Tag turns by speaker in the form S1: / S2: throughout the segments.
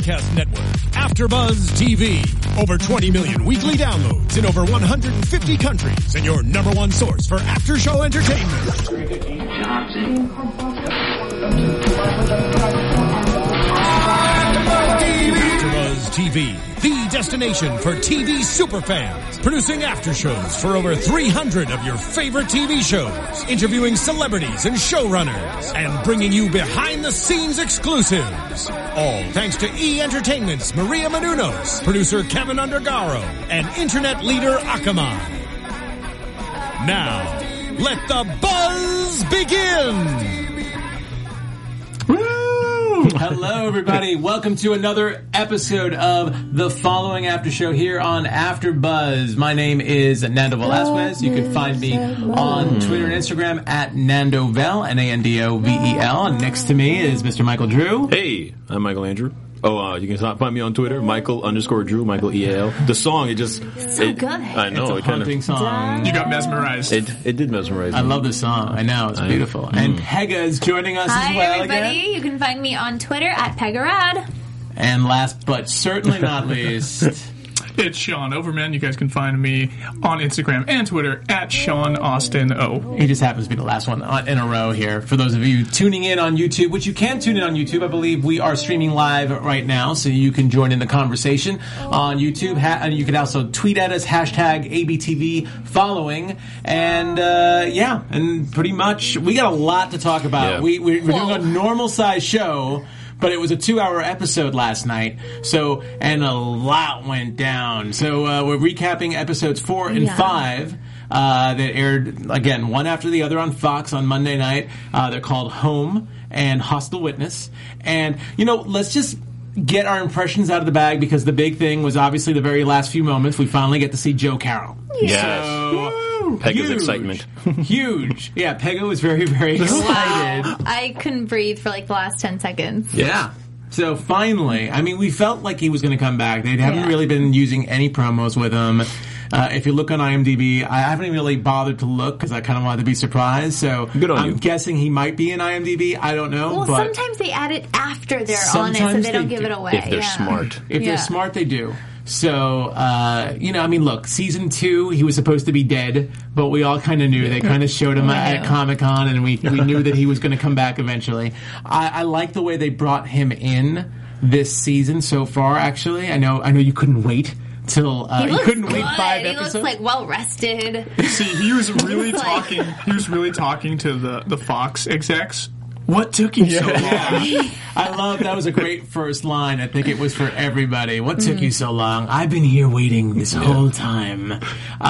S1: Podcast Network, AfterBuzz TV. Over 20 million weekly downloads in over 150 countries, and your number one source for after-show entertainment. AfterBuzz TV, the destination for TV superfans, producing aftershows for over 300 of your favorite TV shows, interviewing celebrities and showrunners, and bringing you behind-the-scenes exclusives. All thanks to E! Entertainment's Maria Menounos, producer Kevin Undergaro, and internet leader Akamai. Now, let the buzz begin!
S2: Hello, everybody. Welcome to another episode of the following after show here on AfterBuzz. My name is Nando Velasquez. You can find me on Twitter and Instagram at NandoVel, Nandovel. And next to me is Mr. Michael Drew.
S3: Hey, I'm Michael Andrew. You can find me on Twitter, Michael_Drew, Michael EAL. The song, it just...
S4: So good.
S3: I know.
S2: It's a haunting song.
S5: You got mesmerized.
S3: It did mesmerize me.
S2: I love this song. I know. It's beautiful. And Pega is joining us as well
S4: everybody.
S2: again.
S4: You can find me on Twitter at Pegarad.
S2: And last but certainly not least...
S5: It's Sean Overman. You guys can find me on Instagram and Twitter at Sean Austin O.
S2: He just happens to be the last one in a row here. For those of you tuning in on YouTube, which you can tune in on YouTube, I believe we are streaming live right now, so you can join in the conversation on YouTube. And you can also tweet at us, hashtag ABTV following. And and pretty much we got a lot to talk about.
S3: Yeah.
S2: We're doing a normal size show. But it was a 2-hour episode last night, and a lot went down. So we're recapping episodes 4 and 5 that aired, again, one after the other on Fox on Monday night. They're called Home and Hostile Witness. And, let's just get our impressions out of the bag, because the big thing was obviously the very last few moments. We finally get to see Joe Carroll.
S3: Yes.
S2: So,
S3: Pega's excitement.
S2: Huge. Yeah, Pega was very, very excited.
S4: Wow. I couldn't breathe for like the last 10 seconds.
S2: Yeah. So finally, we felt like he was going to come back. They haven't really been using any promos with him. If you look on IMDb, I haven't really bothered to look because I kind of wanted to be surprised. So
S3: Good on
S2: I'm
S3: you.
S2: guessing he might be in IMDb. I don't know.
S4: Well,
S2: but
S4: sometimes they add it after they're on it, so
S2: sometimes
S4: they don't
S2: they
S4: give
S2: do.
S4: it away.
S3: If they're smart.
S2: If they're smart, they do. So, look, season 2, he was supposed to be dead, but we all kind of knew. They kind of showed him at Comic-Con, and we knew that he was going to come back eventually. I like the way they brought him in this season so far, actually. I know you couldn't wait till you couldn't wait 5 episodes.
S4: He looks like well rested.
S5: See, he was really talking. He was really talking to the Fox execs. What took you so long?
S2: I love that was a great first line. I think it was for everybody. What took you so long? I've been here waiting this whole time.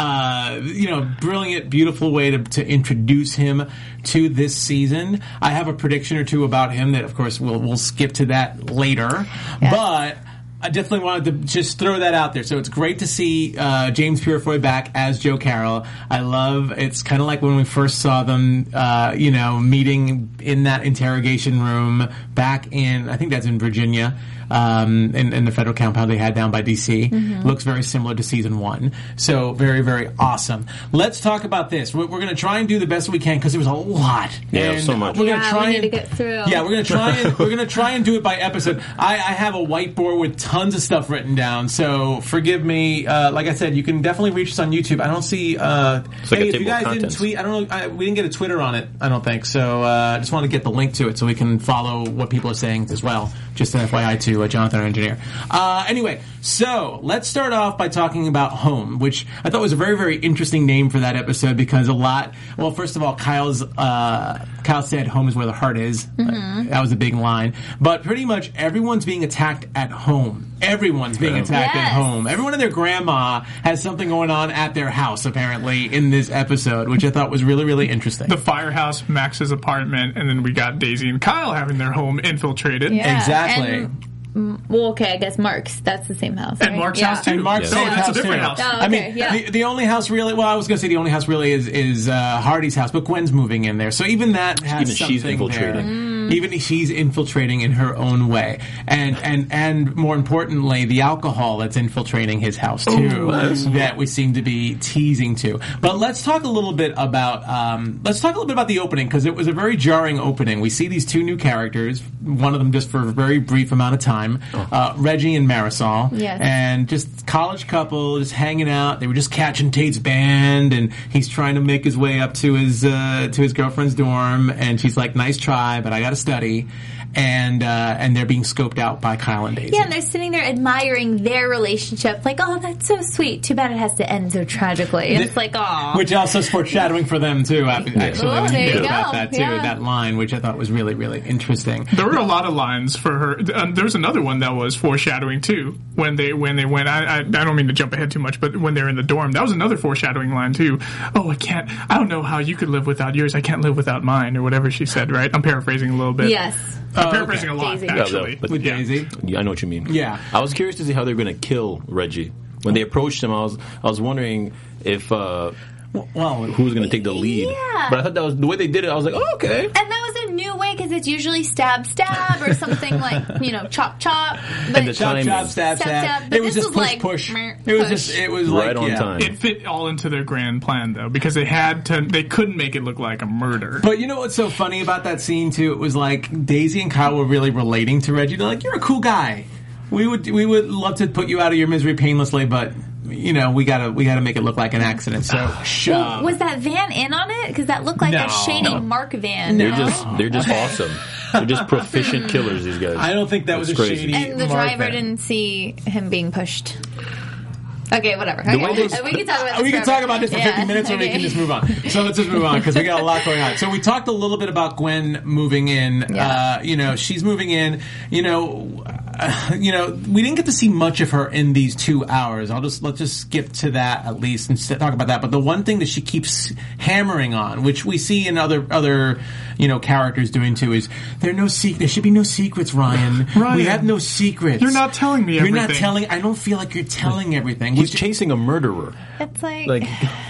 S2: Brilliant, beautiful way to introduce him to this season. I have a prediction or two about him that, of course, we'll skip to that later.
S4: Yeah.
S2: But I definitely wanted to just throw that out there. So it's great to see James Purefoy back as Joe Carroll. It's kind of like when we first saw them, meeting in that interrogation room back in, I think that's in Virginia, in the federal compound they had down by D.C. Mm-hmm. Looks very similar to season 1. So very, very awesome. Let's talk about this. We're going to try and do the best we can because there was a lot.
S3: Yeah,
S2: and
S3: so much.
S2: We're going to try
S4: we need to get through.
S2: Yeah, we're going to try and do it by episode. I have a whiteboard with tons of stuff written down, so forgive me. Like I said, you can definitely reach us on YouTube. I don't see. Hey, if you guys didn't tweet, I don't know. We didn't get a Twitter on it. I don't think so. I just want to get the link to it so we can follow what people are saying as well. Just an FYI to Jonathan, our engineer. Anyway, so let's start off by talking about Home, which I thought was a very, very interesting name for that episode because well, first of all, Kyle said home is where the heart is. Mm-hmm. That was a big line. But pretty much everyone's being attacked at home. Everyone's being attacked at home. Everyone and their grandma has something going on at their house, apparently, in this episode, which I thought was really, really interesting.
S5: The firehouse, Max's apartment, and then we got Daisy and Kyle having their home infiltrated.
S4: Yeah.
S2: Exactly.
S4: I guess Mark's. That's the same house.
S5: And
S4: right?
S5: Mark's house, too.
S2: And Mark's
S5: No, that's
S2: house
S5: a different
S2: too.
S5: house.
S4: Oh, okay,
S2: the only house really, well, I was going to say the only house really is Hardy's house, but Gwen's moving in there. So even that has
S3: Even she's
S2: something
S3: infiltrating.
S2: there. Even she's infiltrating in her own way, and more importantly, the alcohol that's infiltrating his house too. That we seem to be teasing to. But let's talk a little bit about the opening, because it was a very jarring opening. We see these two new characters, one of them just for a very brief amount of time, Reggie and Marisol, and just college couple just hanging out. They were just catching Tate's band, and he's trying to make his way up to his girlfriend's dorm, and she's like, "Nice try, but I got to study." And they're being scoped out by Kyle and Daisy.
S4: Yeah, and they're sitting there admiring their relationship. Like, oh, that's so sweet. Too bad it has to end so tragically. And it's like, oh.
S2: Which also is foreshadowing for them, too, actually.
S4: Oh, there you go.
S2: About that, too, that line, which I thought was really, really interesting.
S5: There were a lot of lines for her. There's another one that was foreshadowing, too, when they went. I don't mean to jump ahead too much, but when they're in the dorm, that was another foreshadowing line, too. Oh, I don't know how you could live without yours. I can't live without mine, or whatever she said, right? I'm paraphrasing a little bit.
S4: Yes.
S5: I'm paraphrasing a lot,
S4: Daisy.
S5: actually.
S2: With Daisy.
S3: Yeah, I know what you mean.
S2: Yeah.
S3: I was curious to see how they were going to kill Reggie. When they approached him, I was wondering if who was going to take the lead.
S4: Yeah.
S3: But I thought that was the way they did it. I was like, oh, okay.
S4: And that was a new way, because it's usually stab, or something like, chop, chop. But
S3: And the
S2: Chop,
S3: timing.
S2: chop, stab.
S4: But
S2: It was
S4: this
S2: just
S4: was like,
S2: push.
S4: meh,
S2: It was
S3: Right
S2: like,
S3: on
S2: yeah.
S3: time.
S5: It fit all into their grand plan, though, because they couldn't make it look like a murder.
S2: But you know what's so funny about that scene, too? It was like Daisy and Kyle were really relating to Reggie. They're like, "You're a cool guy. We would love to put you out of your misery painlessly, but we gotta make it look like an accident." So
S4: Well, was that van in on it? Because that looked like a shady Mark van.
S3: They're just awesome. They're just proficient killers, these guys.
S2: I don't think that was a
S3: crazy.
S2: shady.
S4: And the
S2: Mark
S4: driver
S2: van.
S4: didn't see him being pushed. Okay, whatever.
S3: way
S4: Okay.
S3: they-
S4: We can talk about this.
S2: We can
S4: forever.
S2: talk about this for 50 minutes, or we can just move on. So let's just move on, because we got a lot going on. So we talked a little bit about Gwen moving in.
S4: Yeah.
S2: She's moving in. We didn't get to see much of her in these 2 hours. Let's just skip to that at least and talk about that. But the one thing that she keeps hammering on, which we see in other characters doing too, is there should be no secrets, Ryan. We have no secrets.
S5: You're not telling me everything.
S2: You're not telling. I don't feel like you're telling everything.
S3: He's chasing a murderer.
S4: It's like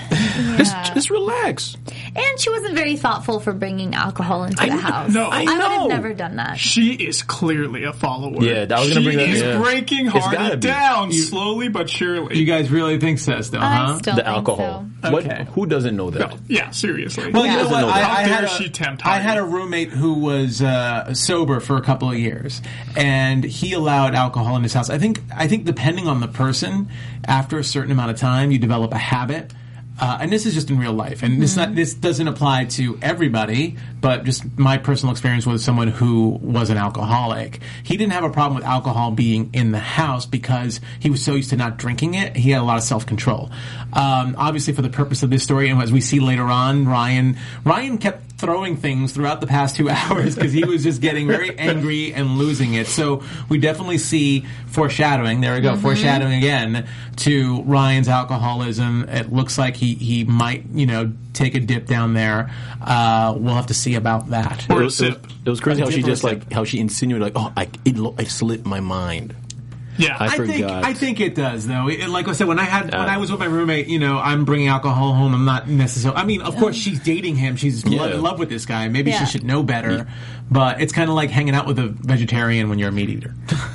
S3: Just relax.
S4: and she wasn't very thoughtful for bringing alcohol into the house.
S5: No,
S4: I would have never done that.
S5: She is clearly a follower.
S3: Yeah, I was going to bring that.
S5: She is
S3: yeah.
S5: breaking
S3: It's gotta
S5: Hardy
S3: be.
S5: down slowly but surely.
S2: You guys really think so, still,
S4: I
S2: huh?
S4: still
S3: The
S4: think
S3: alcohol.
S4: so.
S2: Okay.
S3: Who doesn't know that?
S5: Yeah, seriously.
S2: Well, you know what?
S5: How dare she tempt
S2: I
S5: Hardy?
S2: had a roommate who was sober for a couple of years, and he allowed alcohol in his house. I think depending on the person, after a certain amount of time, you develop a habit. And this is just in real life, and this doesn't apply to everybody, but just my personal experience with someone who was an alcoholic. He didn't have a problem with alcohol being in the house because he was so used to not drinking it. He had a lot of self-control. Obviously, for the purpose of this story, and as we see later on, Ryan kept throwing things throughout the past 2 hours because he was just getting very angry and losing it. So we definitely see foreshadowing. There we go, foreshadowing again to Ryan's alcoholism. It looks like he might, take a dip down there. We'll have to see about that.
S5: Or a sip.
S3: It was crazy how she just
S2: Sip.
S3: how she insinuated it slipped my mind.
S5: Yeah.
S3: I forgot.
S2: I think it does, though. Like I said, when I was with my roommate, I'm bringing alcohol home. I'm not necessarily. I mean, of course, she's dating him. She's in love with this guy. Maybe she should know better. But it's kind of like hanging out with a vegetarian when you're a meat eater.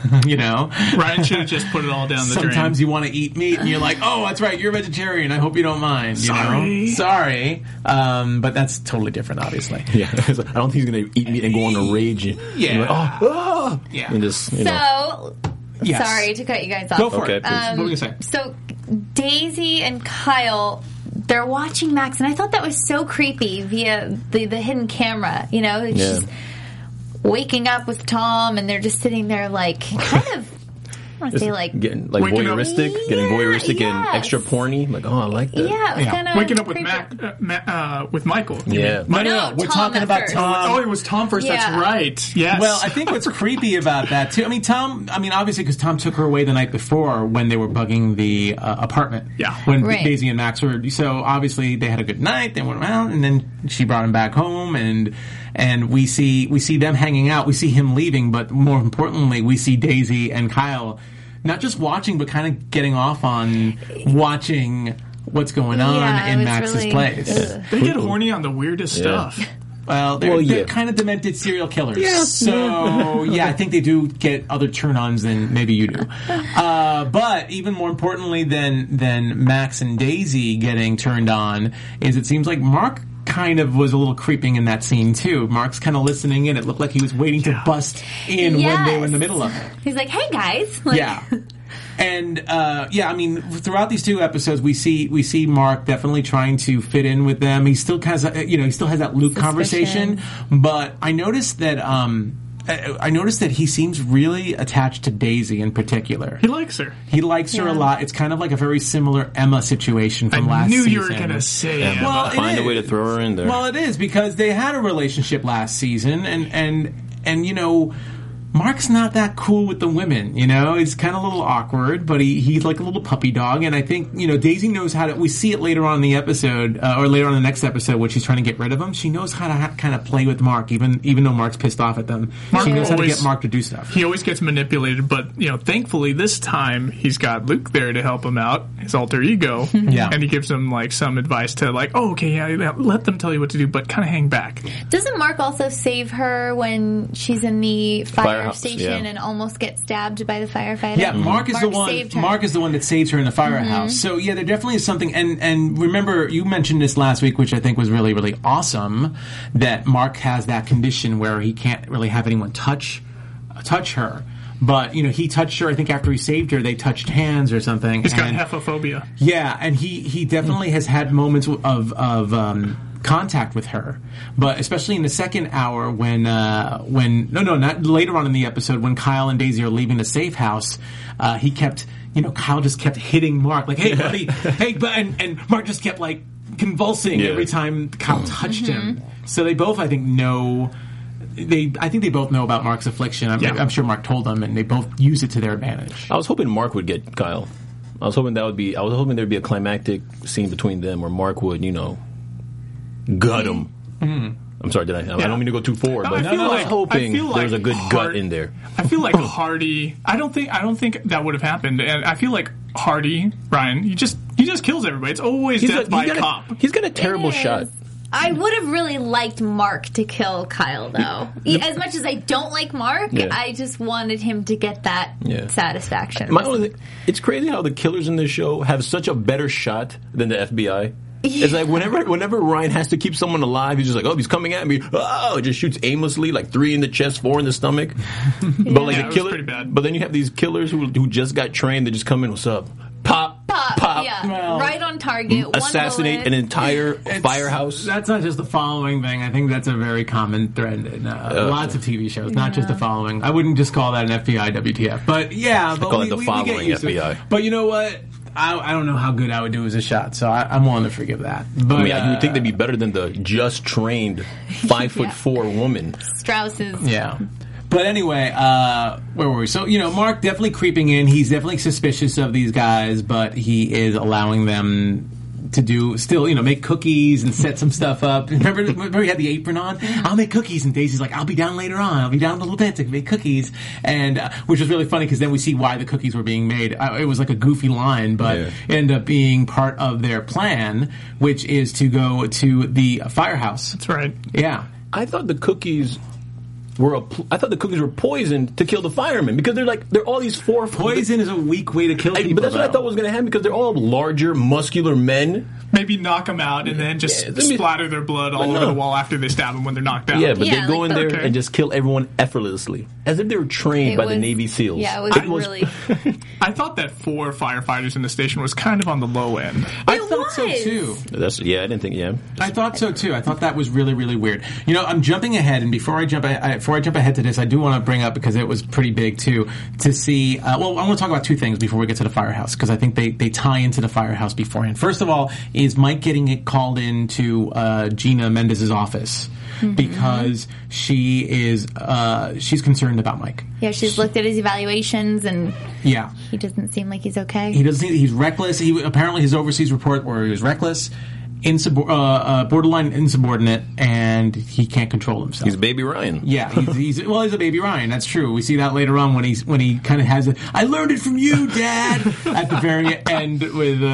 S5: Ryan should have just put it all down the drain.
S2: Sometimes you want to eat meat, and you're like, "Oh, that's right, you're a vegetarian. I hope you don't mind." Sorry. But that's totally different, obviously.
S3: Yeah, I don't think he's gonna eat meat and go on a rage.
S2: Yeah.
S3: And just
S4: So,
S2: Yes.
S4: sorry to cut you guys off.
S2: Go for
S3: Okay,
S2: it.
S3: please.
S2: What were you gonna say?
S4: So Daisy and Kyle, they're watching Max, and I thought that was so creepy via the hidden camera. She's waking up with Tom, and they're just sitting there, like, kind of. I want to say, like,
S3: getting voyeuristic, and extra porny. Like, I like that.
S4: yeah, it was kind of
S5: Waking up with
S4: creepy.
S5: with Michael.
S3: Yeah.
S2: No, we're
S4: Tom
S2: talking
S4: at
S2: about
S4: first.
S2: Tom.
S5: Oh, it was Tom first.
S4: Yeah.
S5: That's right. Yes.
S2: Well, I think what's creepy about that too. I mean, obviously, because Tom took her away the night before when they were bugging the apartment.
S5: Yeah.
S2: When
S4: Right.
S2: Daisy and Max were. So obviously they had a good night. They went around, and then she brought him back home, and we see them hanging out. We see him leaving, but more importantly, we see Daisy and Kyle not just watching, but kind of getting off on watching what's going on in Max's place.
S5: they get horny on the weirdest stuff.
S2: Well, they're kind of demented serial killers. Yeah. So, I think they do get other turn-ons than maybe you do. But even more importantly than Max and Daisy getting turned on is it seems like Mark kind of was a little creeping in that scene, too. Mark's kind of listening in. It looked like he was waiting to bust in when they were in the middle of it.
S4: He's like, hey, guys.
S2: And I mean, throughout these 2 episodes, we see Mark definitely trying to fit in with them. He still has, he still has that Luke conversation. But I noticed that he seems really attached to Daisy in particular.
S5: He likes her.
S2: He likes her a lot. It's kind of like a very similar Emma situation from last season.
S5: I knew you were going to say Emma.
S3: Well, find a way to throw her in there.
S2: Well, it is because they had a relationship last season, and Mark's not that cool with the women, He's kind of a little awkward, but he's like a little puppy dog. And I think, Daisy knows how to... We see it later on in the episode, or later on in the next episode, when she's trying to get rid of him. She knows how to kind of play with Mark, even though Mark's pissed off at them. She knows how to get Mark to do stuff.
S5: He always gets manipulated, but, thankfully this time he's got Luke there to help him out, his alter ego. And he gives him, some advice to, let them tell you what to do, but kind of hang back.
S4: Doesn't Mark also save her when she's in the fire station and almost gets stabbed by the firefighter?
S2: Yeah, Mark is the one that saves her in the firehouse. So there definitely is something. And remember, you mentioned this last week, which I think was really, really awesome. That Mark has that condition where he can't really have anyone touch her. But, he touched her, I think after he saved her, they touched hands or something.
S5: He's got hepatophobia.
S2: Yeah, and he definitely has had moments of contact with her, but especially in the second hour not later on in the episode when Kyle and Daisy are leaving the safe house, Kyle just kept hitting Mark like, hey buddy, hey, and Mark just kept convulsing every time Kyle touched him. So they both, I think, know. I think they both know about Mark's affliction. I'm sure Mark told them, and they both use it to their advantage.
S3: I was hoping Mark would get Kyle. I was hoping there'd be a climactic scene between them where Mark would, gut him. I'm sorry, I don't mean to go too forward, but I was hoping there's a good gut in there.
S5: I feel like Hardy. I don't think that would have happened, and I feel like Hardy, Ryan, he just kills everybody. It's always death by a cop.
S3: He's got a terrible shot.
S4: I would have really liked Mark to kill Kyle, though. As much as I don't like Mark, I just wanted him to get that satisfaction.
S3: It's crazy how the killers in this show have such a better shot than the FBI. It's like whenever Ryan has to keep someone alive, he's just like, he's coming at me. Oh, just shoots aimlessly, 3 in the chest, 4 in the stomach. But the killer,
S5: pretty bad.
S3: But then you have these killers who just got trained. They just come in, what's up? Pop.
S4: Yeah, well, right on target.
S3: Assassinate an entire firehouse.
S2: That's not just the following thing. I think that's a very common thread in lots of TV shows. Not just the following. I wouldn't just call that an FBI WTF. But
S3: I call it the following FBI.
S2: But you know what? I don't know how good I would do as a shot, so I'm willing to forgive that. But
S3: you would think they'd be better than the just trained 5'4" woman.
S4: Strausses.
S2: Yeah. But anyway, where were we? So, Mark definitely creeping in. He's definitely suspicious of these guys, but he is allowing them to make cookies and set some stuff up. Remember he had the apron on? I'll make cookies. And Daisy's like, I'll be down later on. I'll be down a little bit to make cookies. And, which was really funny because then we see why the cookies were being made. It was like a goofy line, but it ended up being part of their plan, which is to go to the firehouse.
S5: That's right.
S2: Yeah.
S3: I thought the cookies were poisoned to kill the firemen because they're all these four.
S2: Poison is a weak way to kill people.
S3: But that's what I thought was going to happen because they're all larger, muscular men.
S5: Maybe knock them out and then just splatter their blood all over the wall after they stab them when they're knocked out.
S3: Yeah, but they go in there and just kill everyone effortlessly, as if they were trained by the Navy SEALs.
S4: Yeah, it was really.
S5: I thought that 4 firefighters in the station was kind of on the low end.
S2: I thought so too.
S3: I didn't think. Yeah,
S2: I thought so too. I thought that was really, really weird. I'm jumping ahead, and before I jump ahead to this, I do want to bring up, because it was pretty big too, to see. I want to talk about 2 things before we get to the firehouse, because I think they tie into the firehouse beforehand. First of all, is Mike getting it called into Gina Mendez's office because she's concerned about Mike.
S4: Yeah, she's looked at his evaluations and he doesn't seem like he's okay.
S2: He's reckless. Apparently his overseas report where he was reckless. borderline insubordinate, and he can't control himself.
S3: He's baby Ryan.
S2: Yeah, he's a baby Ryan. That's true. We see that later on when he kind of has I learned it from you, Dad, at the very end with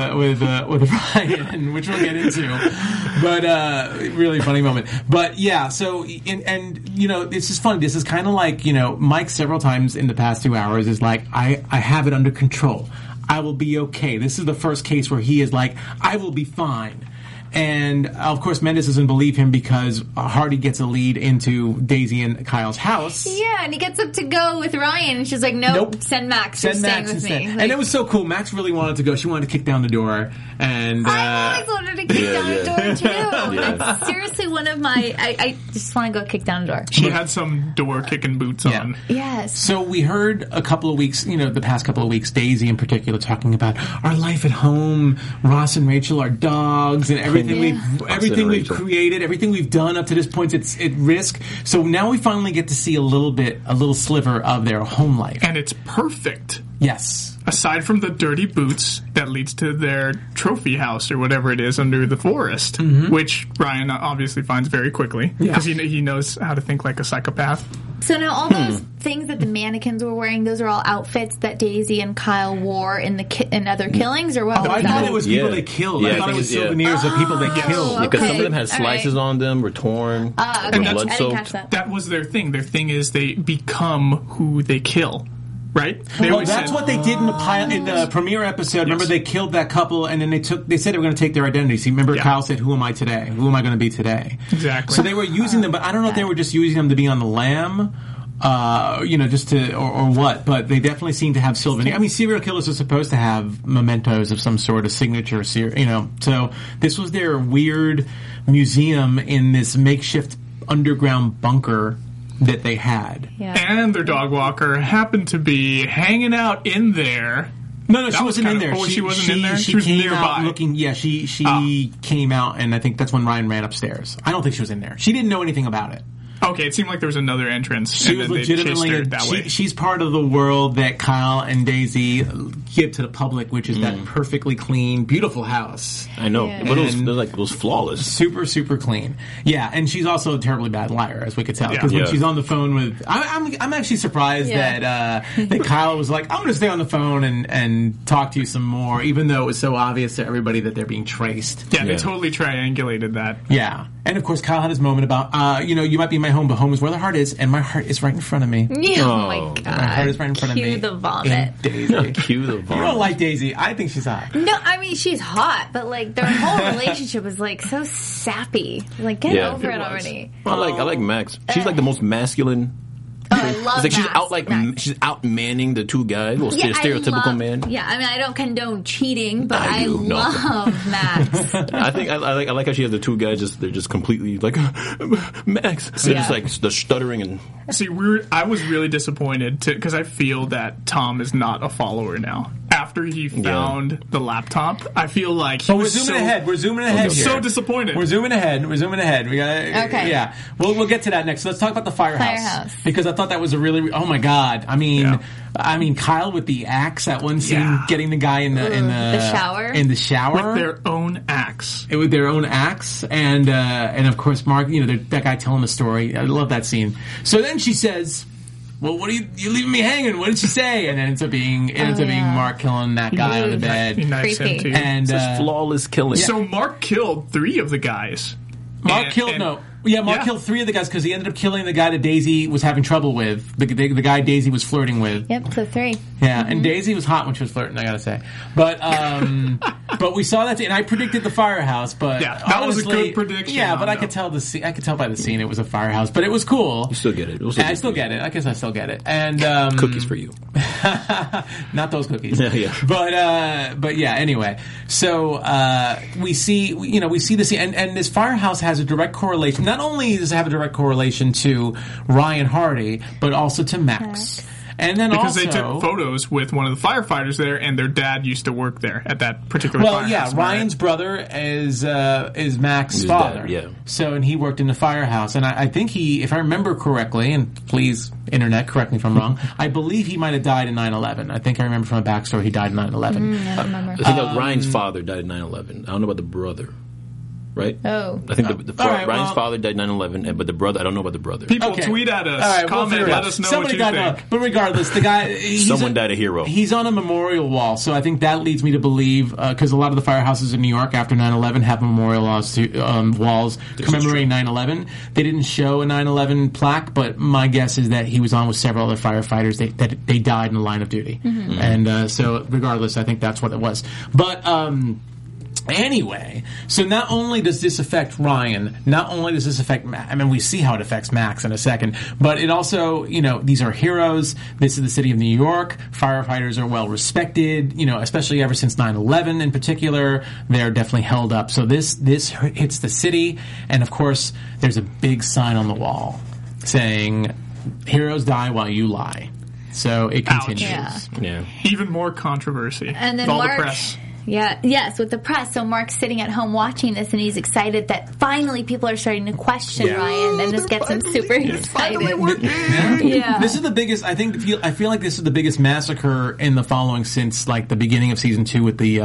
S2: Ryan, which we'll get into. But really funny moment. But yeah, so and this is funny. This is kind of like Mike several times in the past 2 hours is like I have it under control. I will be okay. This is the first case where he is like I will be fine. And, of course, Mendes doesn't believe him because Hardy gets a lead into Daisy and Kyle's house.
S4: Yeah, and he gets up to go with Ryan, and she's like, nope. Send Max. You're staying with me. Like,
S2: and it was so cool. Max really wanted to go. She wanted to kick down the door. And
S4: I always wanted to kick down the door, too. Yeah. That's seriously one of my... I just want to go kick down the door.
S5: She had some door-kicking boots on.
S4: Yes.
S2: So we heard a couple of weeks, the past couple of weeks, Daisy in particular talking about our life at home, Ross and Rachel, our dogs, and everything we've created, everything we've done up to this point, it's at risk. So now we finally get to see a little sliver of their home life.
S5: And it's perfect.
S2: Yes.
S5: Aside from the dirty boots that leads to their trophy house or whatever it is under the forest, which Ryan obviously finds very quickly because he knows how to think like a psychopath.
S4: So now all those things that the mannequins were wearing, those are all outfits that Daisy and Kyle wore in other killings, or what?
S2: I thought it was people they killed. I thought it was souvenirs of people they killed.
S3: Because some of them had slices on them, were torn, blood soaked.
S5: That was their thing. Their thing is they become who they kill. Right?
S2: That's what they did in the premiere episode. Remember, they killed that couple, and then they said they were going to take their identities. Remember, Kyle said, "Who am I today? Who am I going to be today?"
S5: Exactly.
S2: So they were using them, but I don't know if they were just using them to be on the lam, just to or what. But they definitely seem to have souvenirs. I mean, serial killers are supposed to have mementos of some sort of signature. So this was their weird museum in this makeshift underground bunker that they had.
S4: Yeah.
S5: And their dog walker happened to be hanging out in there.
S2: No, she wasn't in there.
S5: She wasn't in there?
S2: She
S5: was
S2: came
S5: nearby.
S2: out looking, she came out, and I think that's when Ryan ran upstairs. I don't think she was in there. She didn't know anything about it.
S5: Okay, it seemed like there was another entrance.
S2: She was legitimately she's part of the world that Kyle and Daisy give to the public, which is that perfectly clean, beautiful house.
S3: I know, but it was flawless,
S2: super, super clean. Yeah, and she's also a terribly bad liar, as we could tell, because when she's on the phone with, I'm actually surprised that Kyle was like, I'm going to stay on the phone and talk to you some more, even though it was so obvious to everybody that they're being traced.
S5: Yeah, they totally triangulated that.
S2: Yeah. And of course, Kyle had his moment about, you might be my home, but home is where the heart is, and my heart is right in front of me.
S4: Yeah, oh my God.
S2: My heart is right in front of me.
S4: Cue the vomit.
S2: Daisy.
S3: Cue the vomit.
S2: You don't like Daisy. I think she's hot.
S4: No, I mean, she's hot, but like their whole relationship was like so sappy. Like, get over it already.
S3: Well, I like Max. She's like the most masculine.
S4: I love
S3: it's like
S4: Max.
S3: she's out manning the two guys. Well, stereotypical man.
S4: Yeah, I mean, I don't condone cheating, but I love Max.
S3: I like how she has the two guys. They're just completely like Max. They're just like the stuttering and.
S5: See, I was really disappointed because I feel that Tom is not a follower now. After he found the laptop, I feel like he was
S2: zooming ahead. We're zooming ahead. Here.
S5: So disappointed.
S2: We're zooming ahead. We gotta.
S4: Okay.
S2: Yeah. We'll get to that next. So let's talk about the firehouse. Because I thought that was a really. Oh my God. I mean, Kyle with the axe at one scene, getting the guy in the
S4: shower.
S2: In the shower
S5: with their own axe.
S2: With their own axe, and of course Mark. That guy telling the story. I love that scene. So then she says, well, what are you leaving me hanging? What did she say? And it ends up being Mark killing that guy on the bed.
S5: He knifes him too.
S2: And
S3: flawless killing.
S5: So Mark killed 3 of the guys.
S2: Mark killed 3 of the guys because he ended up killing the guy that Daisy was having trouble with. The guy Daisy was flirting with.
S4: Yep, so 3.
S2: Yeah, and Daisy was hot when she was flirting, I gotta say. But but we saw that, and I predicted the firehouse. But
S5: that honestly, was a good prediction.
S2: Yeah, but I could tell I could tell by the scene it was a firehouse. But it was cool.
S3: You still get it.
S2: I still get it. I guess I still get it. And
S3: cookies for you.
S2: Not those cookies.
S3: Yeah.
S2: But yeah. Anyway, so we see the scene, and this firehouse has a direct correlation. Not only does it have a direct correlation to Ryan Hardy, but also to Max. And then
S5: because they took photos with one of the firefighters there, and their dad used to work there at that particular firehouse.
S2: Well, yeah, Ryan's brother is Max's father.
S3: Dad, yeah.
S2: So, and he worked in the firehouse. And I think if I remember correctly, and please, Internet, correct me if I'm wrong, I believe he might have died in 9/11. I think I remember from a backstory he died in 9/11.
S4: I don't remember.
S3: I think Ryan's father died in 9/11. I don't know about the brother. right?
S4: Oh.
S3: I think Ryan's father died 9/11, but the brother, I don't know about the brother.
S5: People tweet at us, comment, let us know what you think.
S2: But regardless, the guy...
S3: Someone died a hero.
S2: He's on a memorial wall, so I think that leads me to believe, because a lot of the firehouses in New York after 9/11 have memorial walls commemorating 9/11. They didn't show a 9/11 plaque, but my guess is that he was on with several other firefighters that they died in the line of duty. Mm-hmm. And so regardless, I think that's what it was. But... Anyway, so not only does this affect Ryan, not only does this affect Max, I mean, we see how it affects Max in a second, but it also, these are heroes. This is the city of New York. Firefighters are well respected, especially ever since 9/11 in particular. They're definitely held up. So this hits the city, and of course, there's a big sign on the wall saying, "Heroes die while you lie." So it continues.
S5: Yeah. Even more controversy.
S4: And then
S5: all
S4: Mark,
S5: the press.
S4: Yeah, yes, with the press. So Mark's sitting at home watching this, and he's excited that finally people are starting to question Ryan, and this gets him super excited.
S2: Yeah. This is the biggest. I feel like this is the biggest massacre in the following since like the beginning of season 2 with the.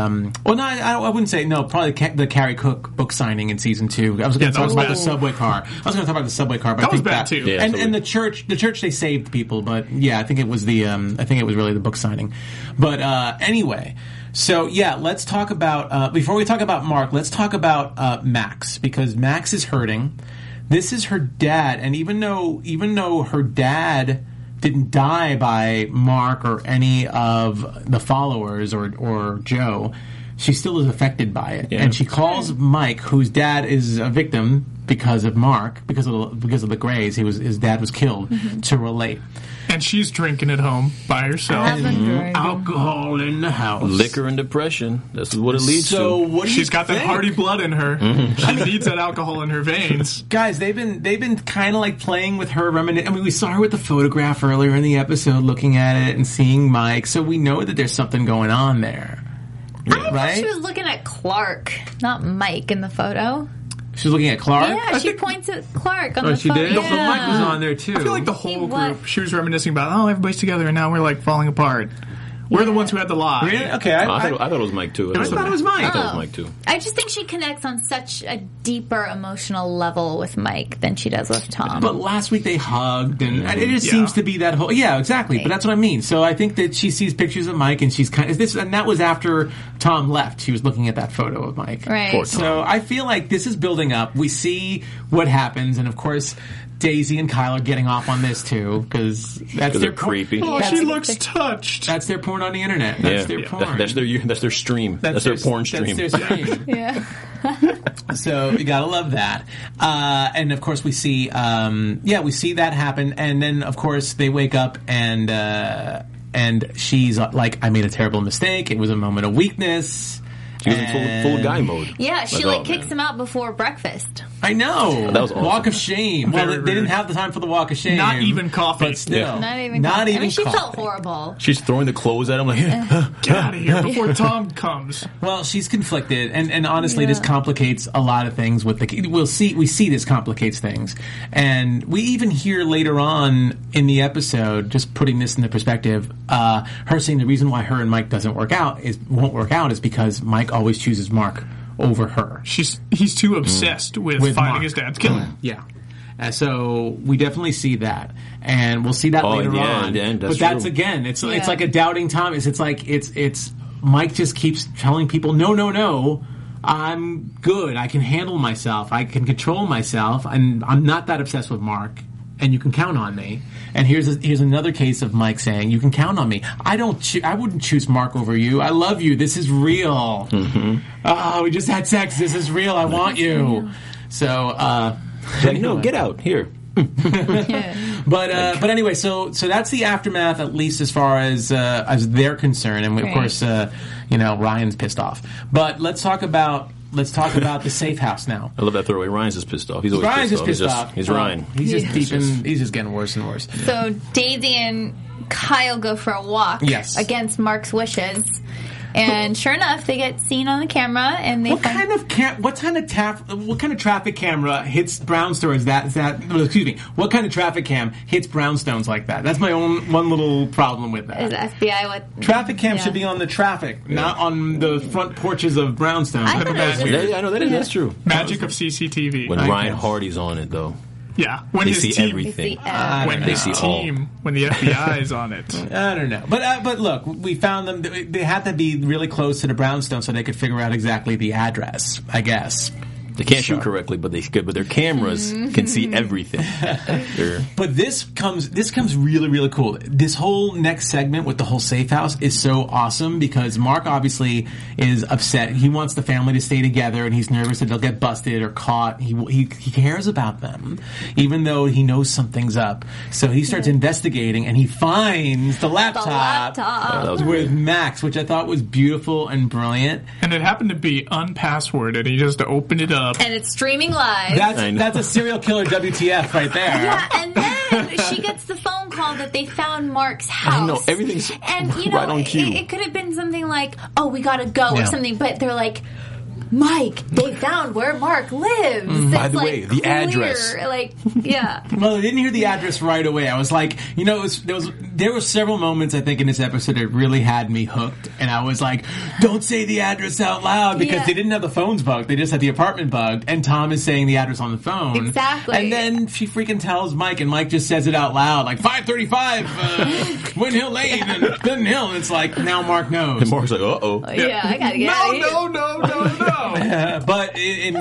S2: I wouldn't say no. Probably the Carrie Cook book signing in season 2. I was going to talk about the subway car. But
S5: that was bad too.
S2: Yeah, and the church they saved people, but yeah, I think it was really the book signing. But anyway. So, let's talk about, before we talk about Mark, let's talk about Max, because Max is hurting. This is her dad, and even though her dad didn't die by Mark or any of the followers or Joe, she still is affected by it. Yeah. And she calls Mike, whose dad is a victim because of Mark, because of the Greys, his dad was killed, to relate.
S5: And she's drinking at home by herself.
S2: Alcohol in the house.
S3: Liquor and depression. That's what it leads to.
S2: So what do
S5: She's got that hearty blood in her. She needs that alcohol in her veins.
S2: Guys, they've been kind of like playing with her. I mean, we saw her with the photograph earlier in the episode, looking at it and seeing Mike. So we know that there's something going on there.
S4: I thought she was looking at Clark, not Mike in the photo.
S2: She was looking at Clark?
S4: Yeah, she points at Clark on the phone.
S2: She did?
S4: Yeah.
S2: Mike was on there, too.
S5: I feel like the whole group, she was reminiscing about, everybody's together and now we're, like, falling apart. We're the ones who had the lie.
S2: Really? Okay.
S3: I thought it was Mike, too.
S2: I thought it was Mike.
S3: I thought it was Mike, too.
S4: I just think she connects on such a deeper emotional level with Mike than she does with Tom.
S2: But last week they hugged, and it just seems to be that whole... Yeah, exactly. Right. But that's what I mean. So I think that she sees pictures of Mike, and she's kind of... And that was after Tom left. She was looking at that photo of Mike.
S4: Right.
S2: So I feel like this is building up. We see what happens, and of course... Daisy and Kyle are getting off on this too because
S3: they're creepy.
S5: Oh, she looks touched.
S2: That's their porn on the internet. That's their porn.
S3: That's their stream. That's their porn stream.
S2: That's their stream.
S4: Yeah.
S2: So you gotta love that. And of course we see that happen. And then of course they wake up and she's like, I made a terrible mistake. It was a moment of weakness.
S3: She was in full guy mode.
S4: Yeah, she kicks him out before breakfast.
S2: I know.
S3: That was awesome.
S2: Walk of shame. Well, they didn't have the time for the walk of shame.
S5: Not even coffee.
S2: But still.
S3: Yeah.
S4: Not even coffee. I mean, she felt horrible.
S3: She's throwing the clothes at him like,
S5: get out of here before Tom comes.
S2: Well, she's conflicted, and honestly, this complicates a lot of things with the... We see this complicates things. And we even hear later on in the episode, just putting this into perspective, her saying the reason why her and Mike won't work out is because Mike always chooses Mark over her.
S5: He's too obsessed with finding
S2: Mark.
S5: his dad's killer.
S2: Yeah. So we definitely see that, and we'll see that later on. But that's again, it's like a doubting Thomas. It's like it's Mike just keeps telling people, no, I'm good. I can handle myself. I can control myself, and I'm not that obsessed with Mark. And you can count on me. And here's another case of Mike saying, "You can count on me. I wouldn't choose Mark over you. I love you. This is real. Oh, we just had sex. This is real. I want you." So,
S3: no, get out here.
S2: But anyway, so that's the aftermath, at least as far as they're concerned. And of course, Ryan's pissed off. But let's talk about the safe house now.
S3: I love that throwaway. Ryan's just pissed off. He's always pissed off. He's Ryan.
S2: He's just getting worse and worse.
S4: So Daisy and Kyle go for a walk
S2: against
S4: Mark's wishes. And sure enough, they get seen on the camera, and they
S2: what kind of traffic camera hits brownstones? What kind of traffic cam hits brownstones like that? That's my own one little problem with that.
S4: Is FBI what
S2: traffic cam should be on the traffic, not on the front porches of brownstones.
S3: I know that's true.
S5: Magic of CCTV.
S3: When Ryan Hardy's on it, though.
S5: Yeah, when
S3: they
S5: his
S3: see
S5: team,
S3: everything.
S5: When his team, when the FBI is on it.
S2: I don't know, but look, we found them. They had to be really close to the brownstone so they could figure out exactly the address, I guess.
S3: They can't shoot correctly, but they could. But their cameras can see everything.
S2: But this comes really, really cool. This whole next segment with the whole safe house is so awesome because Mark obviously is upset. He wants the family to stay together, and he's nervous that they'll get busted or caught. He cares about them, even though he knows something's up. So he starts investigating, and he finds the laptop. With Max, which I thought was beautiful and brilliant.
S5: And it happened to be unpassworded. He just opened it up.
S4: And it's streaming live.
S2: That's a serial killer WTF right there.
S4: Yeah, and then she gets the phone call that they found Mark's house.
S3: I know, everything's right on cue.
S4: It could have been something like, oh, we gotta go or something, but they're like, Mike, they found where Mark lives.
S3: By the way, the address.
S2: Well, I didn't hear the address right away. I was like, there were several moments I think in this episode that really had me hooked, and I was like, don't say the address out loud because they didn't have the phones bugged. They just had the apartment bugged, and Tom is saying the address on the phone.
S4: Exactly.
S2: And then she freaking tells Mike, and Mike just says it out loud, like 535 Win Hill Lane and Benton Hill. And it's like, now Mark knows.
S3: And Mark's like, uh-oh.
S4: Yeah, I gotta get out of here.
S5: No.
S2: But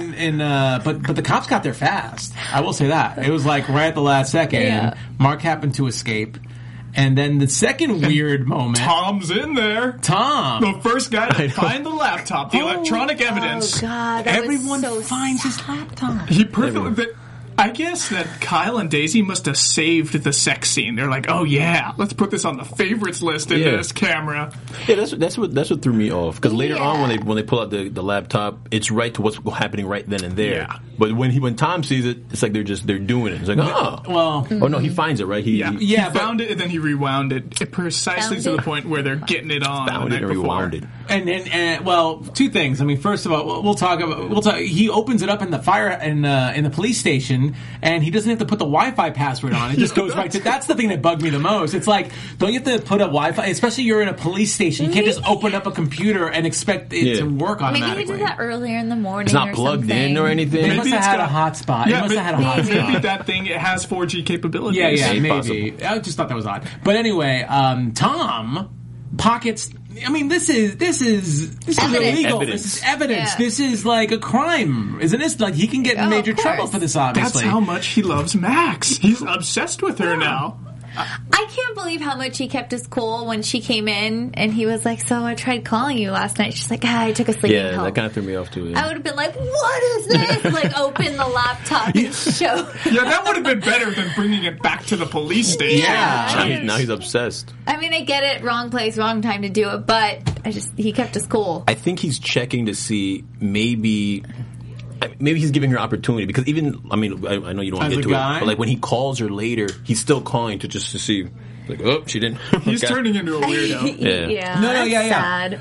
S2: but the cops got there fast. I will say that. It was like right at the last second.
S4: Yeah.
S2: Mark happened to escape. And then the second weird moment.
S5: Tom's in there.
S2: Tom.
S5: The first guy to find the laptop, the electronic evidence.
S4: Oh, God.
S2: Everyone finds his laptop.
S5: He perfectly... I guess that Kyle and Daisy must have saved the sex scene. They're like, oh yeah, let's put this on the favorites list in this camera.
S3: Yeah, that's what threw me off. Because later on, when they pull out the laptop, it's right to what's happening right then and there. Yeah. But when Tom sees it, it's like they're doing it. It's like, oh no, he finds it right. He
S5: found it and then he rewound it precisely to the point where they're getting it on.
S3: Found it and rewound it.
S2: And two things. I mean, first of all, we'll talk. He opens it up in the fire in the police station. And he doesn't have to put the Wi-Fi password on. It just goes right to... That's the thing that bugged me the most. It's like, don't you have to put a Wi-Fi... Especially you're in a police station. You can't just open up a computer and expect it to work automatically.
S4: Maybe he did that earlier in the morning.
S3: It's not plugged in or anything.
S2: They must have had a hotspot.
S5: Maybe that thing has 4G capabilities.
S2: Yeah, maybe. I just thought that was odd. But anyway, Tom pockets... I mean, this is illegal. This is evidence. Yeah. This is like a crime, isn't it? Like he can get in major trouble for this. Obviously,
S5: that's how much he loves Max. He's obsessed with her now.
S4: I can't believe how much he kept his cool when she came in and he was like, so I tried calling you last night. She's like, I took a sleeping pill.
S3: Yeah, that kind of threw me off too. Yeah.
S4: I would have been like, what is this? Like, open the laptop and show.
S5: Yeah, that would have been better than bringing it back to the police station.
S2: Yeah.
S3: Now he's obsessed.
S4: I mean, I get it, wrong place, wrong time to do it, but he kept his cool.
S3: I think he's checking to see maybe he's giving her opportunity because even I know you don't want to get to it, but like when he calls her later, he's still calling to see. Like, oh, she didn't.
S5: He's turning into a weirdo.
S4: Sad.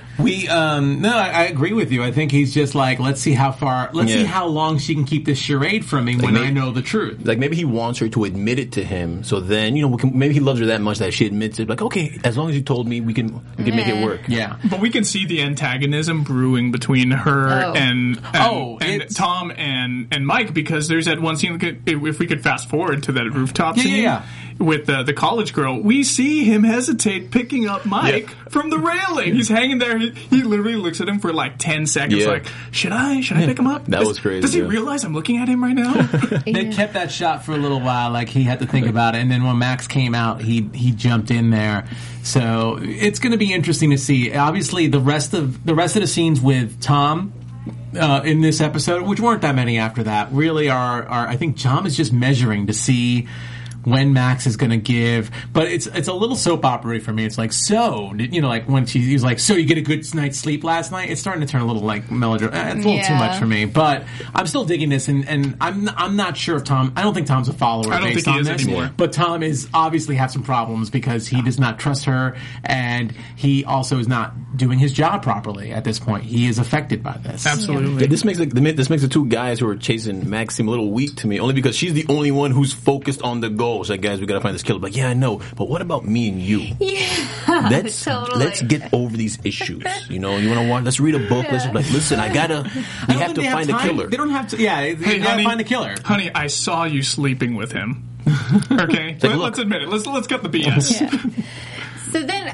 S2: I agree with you. I think he's just like, let's see how long she can keep this charade from me when I know the truth.
S3: Like maybe he wants her to admit it to him, so then maybe he loves her that much that she admits it. Like, okay, as long as you told me, we can make it work.
S2: Yeah,
S5: but we can see the antagonism brewing between her and Tom and Mike because there's that one scene. If we could fast forward to that rooftop scene with the college girl. We see him hesitate picking up Mike from the railing. He's hanging there. He literally looks at him for like 10 seconds like, should I pick him up?
S3: That was crazy.
S5: Does he realize I'm looking at him right now?
S2: They kept that shot for a little while, like he had to think about it. And then when Max came out, he jumped in there. So it's going to be interesting to see. Obviously, the rest of the scenes with Tom in this episode, which weren't that many after that, really are I think Tom is just measuring to see when Max is going to give. But it's a little soap opera for me. It's like, so, like when he's like, so you get a good night's sleep last night? It's starting to turn a little like melodramatic. It's a little too much for me. But I'm still digging this, and I'm not sure if Tom. I don't think Tom's a follower.
S5: I don't think he is anymore.
S2: But Tom is obviously have some problems because he does not trust her, and he also is not doing his job properly at this point. He is affected by this.
S5: Absolutely.
S3: Yeah, this makes the two guys who are chasing Max seem a little weak to me, only because she's the only one who's focused on the goal. She's like, guys, we gotta find this killer. But yeah, I know. But what about me and you?
S4: Yeah,
S3: let's get over these issues. You wanna watch? Let's read a book. Let's listen. We have to find the killer.
S2: They don't have to. Yeah, they gotta find the killer.
S5: Honey, I saw you sleeping with him. Okay, let's admit it. Let's get the BS.
S4: Yeah. So then,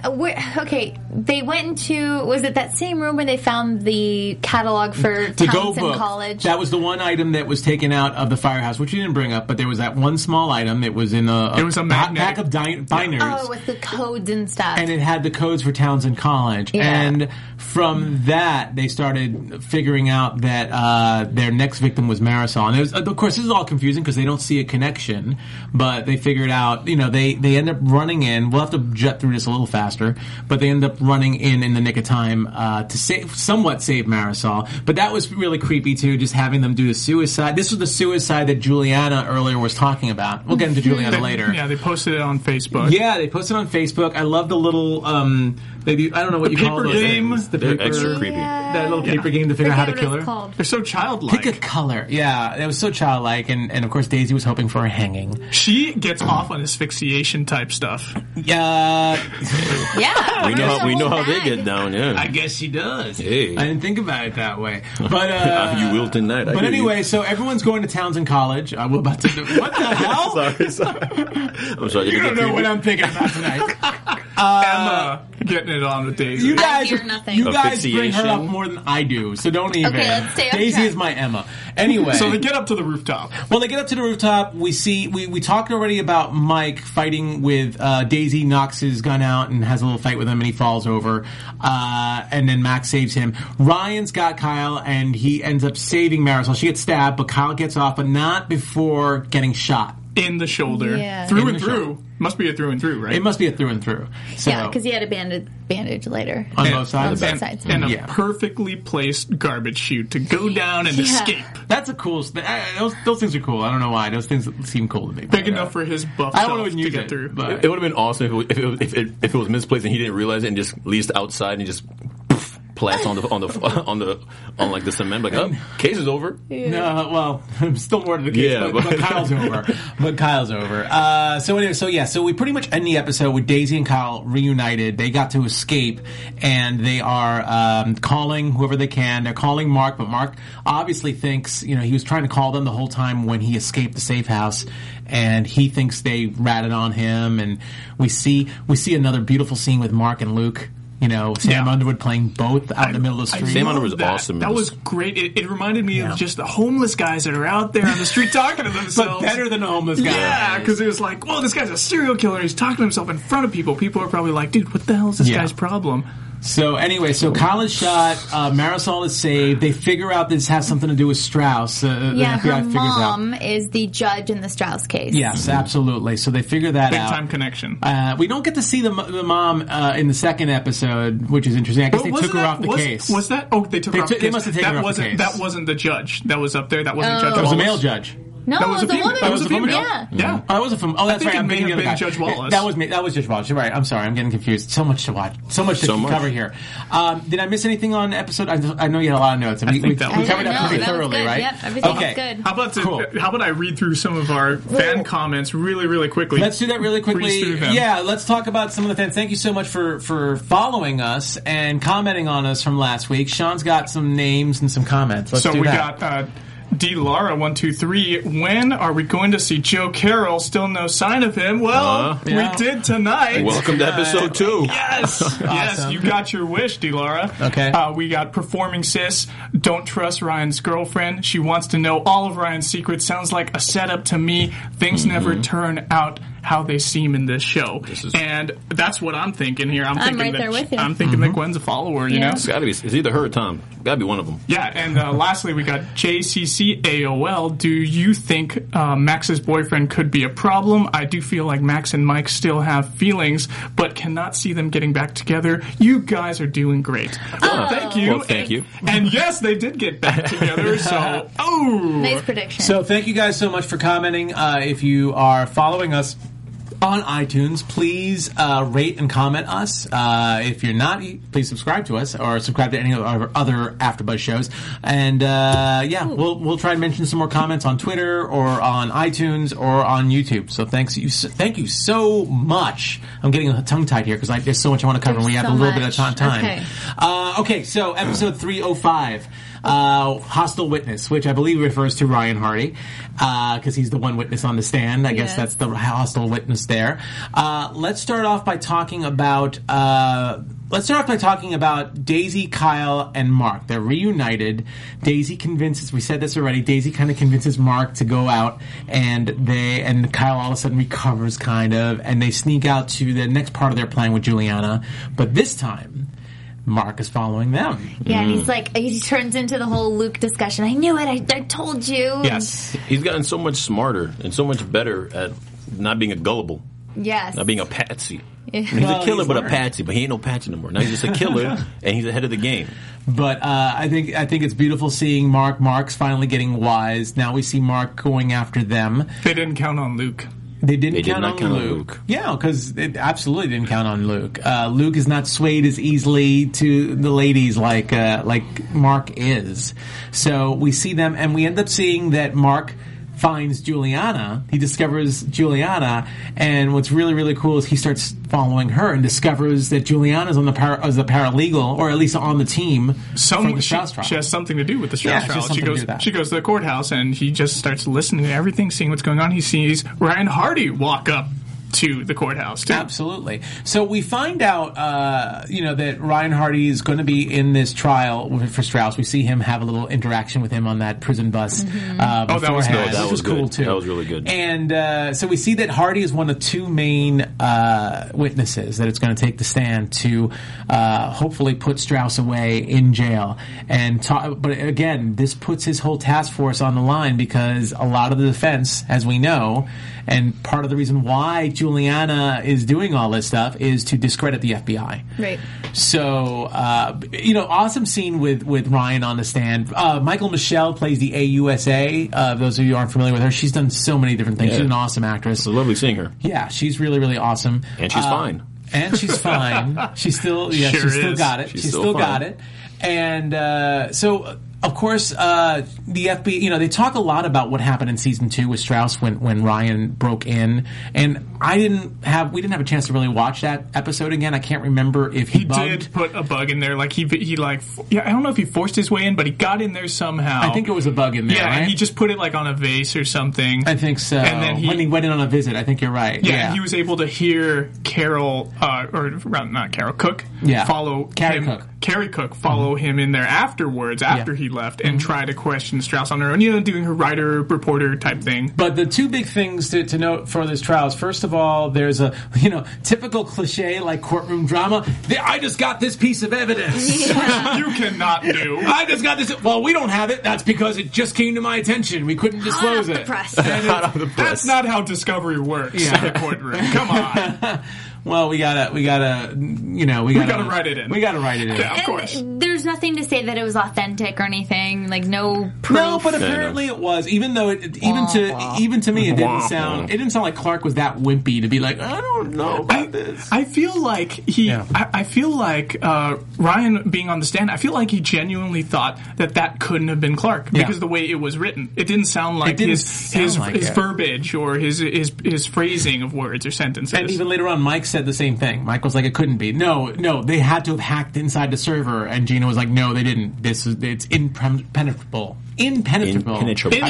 S4: they went into, was it that same room where they found the catalog for Townsend College?
S2: That was the one item that was taken out of the firehouse, which you didn't bring up, but there was that one small item. It was in a pack of binders.
S4: Oh, with the codes and stuff.
S2: And it had the codes for Townsend College. Yeah. And from that, they started figuring out that their next victim was Marisol. And of course, this is all confusing because they don't see a connection, but they figured out, they end up running in. We'll have to jet through this a little faster, but they end up running in the nick of time to somewhat save Marisol. But that was really creepy too, just having them do the suicide. This was the suicide that Juliana earlier was talking about. We'll get into Juliana later.
S5: Yeah, they posted it on Facebook.
S2: Yeah, they posted it on Facebook. I love the little I don't know what you call those things.
S3: The paper extra creepy.
S2: That little paper game to figure out how to kill her.
S5: They're so childlike.
S2: Pick a color. Yeah, it was so childlike, and of course Daisy was hoping for a hanging.
S5: She gets off on asphyxiation type stuff.
S2: Yeah.
S4: Yeah.
S3: We know how they get down. Yeah.
S2: I guess she does.
S3: Hey.
S2: I didn't think about it that way. But
S3: you will tonight.
S2: But anyway, so everyone's going to Townsend College. We're about to. What the hell?
S3: Sorry. I'm sorry.
S2: You don't know what I'm thinking about tonight.
S5: Emma getting it on with Daisy.
S4: You guys
S2: bring her up more than I do, so don't even.
S4: Okay, let's stay on
S2: Daisy
S4: track.
S2: is my Emma. Anyway,
S5: so they get up to the rooftop.
S2: Well, they get up to the rooftop. We see we talked already about Mike fighting with Daisy. Knocks his gun out and has a little fight with him, and he falls over. And then Max saves him. Ryan's got Kyle, and he ends up saving Marisol. She gets stabbed, but Kyle gets off, but not before getting shot.
S5: In the shoulder.
S4: Yeah.
S5: Through and through. Must be a through and through, right?
S2: It must be a through and through. So,
S4: yeah, because he had a bandage later.
S2: On both sides?
S4: On both sides.
S5: And a perfectly placed garbage chute to go down and escape.
S2: That's a cool... Those things are cool. I don't know why. Those things seem cool to me.
S5: Big enough for his buff self to get through.
S3: But it would have been awesome if it was misplaced and he didn't realize it and just leased outside and just... plats on the cement. Like, case is over.
S2: Yeah. No, well, still more to the case.
S3: Yeah,
S2: but Kyle's over. So anyway, so we pretty much end the episode with Daisy and Kyle reunited. They got to escape, and they are calling whoever they can. They're calling Mark, but Mark obviously thinks he was trying to call them the whole time when he escaped the safe house, and he thinks they ratted on him. And we see another beautiful scene with Mark and Luke. Sam Underwood playing both out in the middle of the street.
S3: Sam Underwood was awesome.
S5: That was great. It reminded me of just the homeless guys that are out there on the street talking to themselves.
S2: But better than the homeless guys.
S5: Yeah, because it was like, whoa, this guy's a serial killer. He's talking to himself in front of people. People are probably like, dude, what the hell is this guy's problem?
S2: So anyway, Kyle is shot. Marisol is saved. They figure out this has something to do with Strauss.
S4: The FBI her mom is the judge in the Strauss case.
S2: Yes, absolutely. So they figure that out.
S5: Big time connection.
S2: We don't get to see the mom in the second episode, which is interesting. I guess they took her off the case.
S5: Was that? Oh, they took her off the case.
S2: They must have taken her off the case.
S5: That wasn't the judge that was up there. That wasn't Judge
S2: Wallace.
S5: It
S2: was a male judge.
S4: No,
S5: that was a
S4: woman.
S5: That was a female.
S4: Yeah.
S2: Oh, it was a female. Oh, that's right.
S5: I'm thinking of the other guy. Judge Wallace.
S2: That was me. That was Judge Wallace. You're right. I'm sorry. I'm getting confused. So much to watch. So much to cover here. Did I miss anything on episode? I know you had a lot of notes. We covered that pretty thoroughly, right?
S4: Yep, everything was good.
S5: How about I read through some of our fan comments really, really quickly?
S2: Let's do that really quickly. Yeah, let's talk about some of the fans. Thank you so much for following us and commenting on us from last week. Sean's got some names and some comments. Let's do that.
S5: So we got... D. Lara 123. When are we going to see Joe Carroll? Still no sign of him. Well, we did tonight.
S3: Welcome to episode 2.
S5: Yes, awesome. Yes, you got your wish, D. Lara.
S2: Okay.
S5: We got Performing Sis. Don't trust Ryan's girlfriend. She wants to know all of Ryan's secrets. Sounds like a setup to me. Things never turn out how they seem in this show. And that's what I'm thinking here. I'm thinking
S4: right there with you.
S5: I'm thinking that Gwen's a follower, you know?
S3: It's gotta be. It's either her or Tom. Gotta be one of them.
S5: Yeah, and lastly, we got JCC AOL. Do you think Max's boyfriend could be a problem? I do feel like Max and Mike still have feelings, but cannot see them getting back together. You guys are doing great. Well, thank you.
S3: Well, thank you.
S5: And yes, they did get back together, so,
S4: Nice prediction.
S2: So thank you guys so much for commenting. If you are following us on iTunes, please rate and comment us. If you're not, please subscribe to us or subscribe to any of our other AfterBuzz shows. And we'll try and mention some more comments on Twitter or on iTunes or on YouTube. So thank you so much. I'm getting tongue-tied here because there's so much I want to cover. And we have a little bit of time. Okay, so episode 305. Hostile witness, which I believe refers to Ryan Hardy, because he's the one witness on the stand. I guess that's the hostile witness there. Let's start off by talking about Daisy, Kyle, and Mark. They're reunited. Daisy convinces, we said this already, Daisy kind of convinces Mark to go out, and Kyle all of a sudden recovers, kind of, and they sneak out to the next part of their plan with Juliana. But this time, Mark is following them.
S4: Yeah, and he's like, he turns into the whole Luke discussion. I knew it. I told you.
S3: Yes. He's gotten so much smarter and so much better at not being a gullible.
S4: Yes.
S3: Not being a patsy. He's a killer, but a patsy. But he ain't no patsy no more. Now he's just a killer, and he's ahead of the game.
S2: But I think it's beautiful seeing Mark. Mark's finally getting wise. Now we see Mark going after them.
S5: They didn't count on Luke.
S2: They didn't count on Luke. Yeah, because it absolutely didn't count on Luke. Luke is not swayed as easily to the ladies like Mark is. So we see them, and we end up seeing that Mark finds Juliana. He discovers Juliana, and what's really, really cool is he starts following her and discovers that Juliana's as the paralegal, or at least on the team from the Strauss trial.
S5: She has something to do with the Strauss trial. She goes to the courthouse, and he just starts listening to everything, seeing what's going on. He sees Ryan Hardy walk up to the courthouse, too.
S2: Absolutely. So we find out, that Ryan Hardy is going to be in this trial for Strauss. We see him have a little interaction with him on that prison bus.
S5: That was good.
S3: That was
S2: cool, too.
S3: That was really good.
S2: And so we see that Hardy is one of two main witnesses that it's going to take the stand to hopefully put Strauss away in jail. But again, this puts his whole task force on the line because a lot of the defense, as we know, and part of the reason why Juliana is doing all this stuff is to discredit the FBI.
S4: Right.
S2: So, awesome scene with Ryan on the stand. Michael Michelle plays the AUSA. Those of you who aren't familiar with her, she's done so many different things. Yeah. She's an awesome actress.
S3: It's lovely seeing her.
S2: Yeah, she's really, really awesome.
S3: And she's fine.
S2: And she's fine. She's still, she's still got it. She's still got it. And so, of course, the FBI, they talk a lot about what happened in season 2 with Strauss when Ryan broke in, and we didn't have a chance to really watch that episode again. I can't remember if he bugged.
S5: Did put a bug in there, like I don't know if he forced his way in, but he got in there somehow.
S2: I think it was a bug in there.
S5: Yeah,
S2: right?
S5: And he just put it like on a vase or something.
S2: I think so. And then when he went in on a visit, I think you're right.
S5: Yeah, and he was able to hear Carol, not Carol Cook, follow
S2: Carrie
S5: him.
S2: Cook.
S5: Carrie Cook follow him in there afterwards, after he left, and try to question Strauss on her own, doing her writer-reporter type thing.
S2: But the two big things to note for this trial is, first of all, there's a, typical cliche like courtroom drama. I just got this piece of evidence.
S5: Which you cannot do.
S2: I just got this. Well, we don't have it. That's because it just came to my attention. We couldn't disclose it.
S5: That's not how discovery works in a courtroom. Come on.
S2: Well, we gotta write it in. We gotta write it in.
S5: Yeah, of course.
S4: There's nothing to say that it was authentic or anything. Like no proof.
S2: No, but apparently it was. Even though even to me, it didn't sound like Clark was that wimpy to be like, I don't know about this.
S5: I feel like I feel like Ryan being on the stand. I feel like he genuinely thought that couldn't have been Clark because of the way it was written. It didn't sound like his verbiage or his phrasing of words or sentences.
S2: And even later on, Mike said the same thing. Mike was like, it couldn't be. No, they had to have hacked inside the server. And Gina was like, no, they didn't. It's impenetrable. Inconceivable.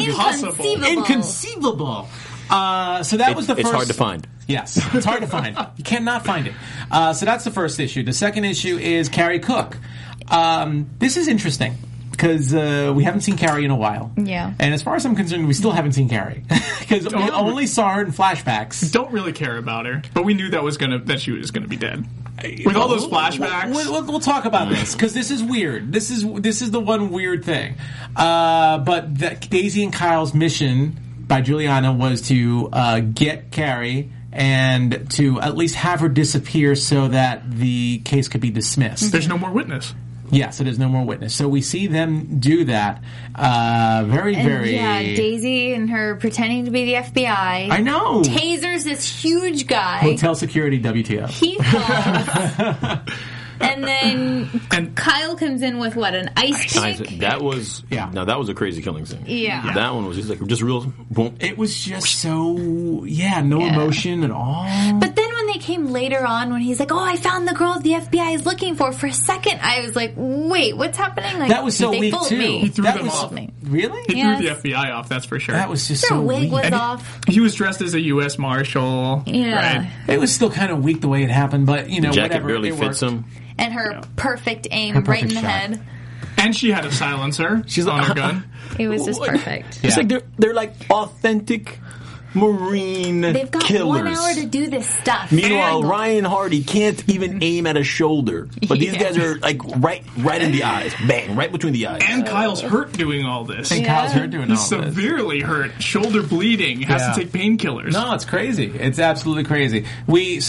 S2: So that was the first.
S3: It's hard to find.
S2: Yes, it's hard to find. You cannot find it. So that's the first issue. The second issue is Carrie Cook. This is interesting. because we haven't seen Carrie in a while.
S4: Yeah.
S2: And as far as I'm concerned, we still haven't seen Carrie because we only saw her in flashbacks.
S5: Don't really care about her, but we knew that she was gonna be dead. With all those flashbacks,
S2: we'll talk about this because this is weird. This is the one weird thing. But Daisy and Kyle's mission by Juliana was to get Carrie and to at least have her disappear so that the case could be dismissed.
S5: There's no more witness.
S2: Yeah, so there's no more witness. So we see them do that. Very.
S4: Yeah, Daisy and her pretending to be the FBI.
S2: I know.
S4: Tasers this huge guy.
S2: Hotel security, WTF.
S4: He falls. And then Kyle comes in with an ice pick?
S3: That was that was a crazy killing scene.
S4: Yeah.
S3: That one was just real boom.
S2: It was just so no emotion at all.
S4: But then when they came later on, when he's like, "Oh, I found the girl the FBI is looking for," a second I was like, "Wait, what's happening?" Like,
S2: that was so weak too.
S5: He threw them off.
S2: Really?
S5: He threw the FBI off. That's for sure.
S2: That was just
S4: Their
S2: so
S4: wig
S2: weak.
S4: was off.
S5: He was dressed as a U.S. Marshal.
S4: Yeah.
S5: Right?
S2: It was still kind of weak the way it happened, but
S3: the jacket
S2: whatever.
S3: barely fits him.
S4: And her perfect aim right in the head.
S5: And she had a silencer. She's on her gun.
S4: It was just perfect.
S3: It's like they're like authentic Marine
S4: They've got
S3: killers.
S4: 1 hour to do this stuff.
S3: Meanwhile, Ryan Hardy can't even aim at a shoulder. But these guys are like right in the eyes. Bang, right between the eyes.
S5: And Kyle's hurt doing all this.
S2: And Kyle's hurt doing all
S5: He's
S2: this.
S5: severely hurt. Shoulder bleeding. Has to take painkillers.
S2: No, it's crazy. It's absolutely crazy. We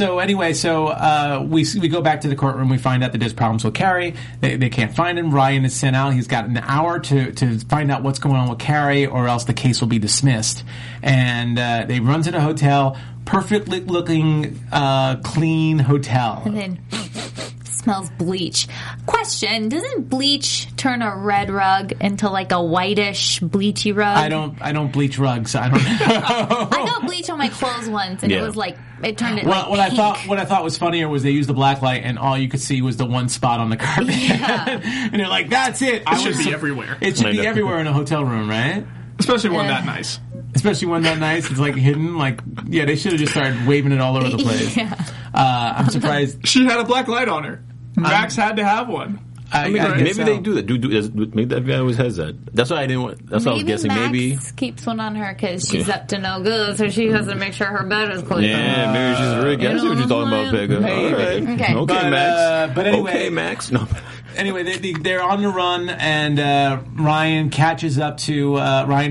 S2: go back to the courtroom. We find out that there's problems with Carrie. They can't find him. Ryan is sent out. He's got an hour to find out what's going on with Carrie, or else the case will be dismissed. And they run to the hotel, perfectly looking, clean hotel.
S4: And then smells bleach. Question, doesn't bleach turn a red rug into like a whitish bleachy rug?
S2: I don't bleach rugs. I don't know.
S4: I got bleach on my clothes once and it was like it turned it like
S2: what
S4: pink.
S2: I thought was funnier was they used the black light and all you could see was the one spot on the carpet.
S4: Yeah.
S2: And they're like, that's it.
S5: It should be everywhere.
S2: It should be everywhere in a hotel room, right?
S5: Especially one that nice.
S2: Especially one that nice. It's like hidden. Like, yeah, they should have just started waving it all over the place.
S4: Yeah.
S2: I'm surprised.
S5: She had a black light on her. Max had to have one.
S3: Maybe they do that. Maybe that guy always has that. That's why I didn't want. That's what I was guessing.
S4: Max
S3: maybe
S4: keeps one on her because she's up to no good, so she has to make sure her bed is clean.
S3: Yeah, maybe she's really good. I see what you're talking about, Pega.
S2: Maybe.
S3: All right.
S4: Okay.
S3: Max.
S2: But anyway,
S3: okay, Max. No.
S2: Anyway, they're on the run, and Ryan catches up to Ryan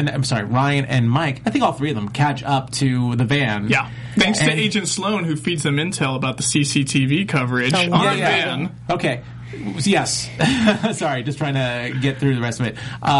S2: and Mike. I think all three of them catch up to the van.
S5: Yeah. Thanks to Agent Sloan, who feeds them intel about the CCTV coverage on the van.
S2: Okay. Yes. Sorry, just trying to get through the rest of it.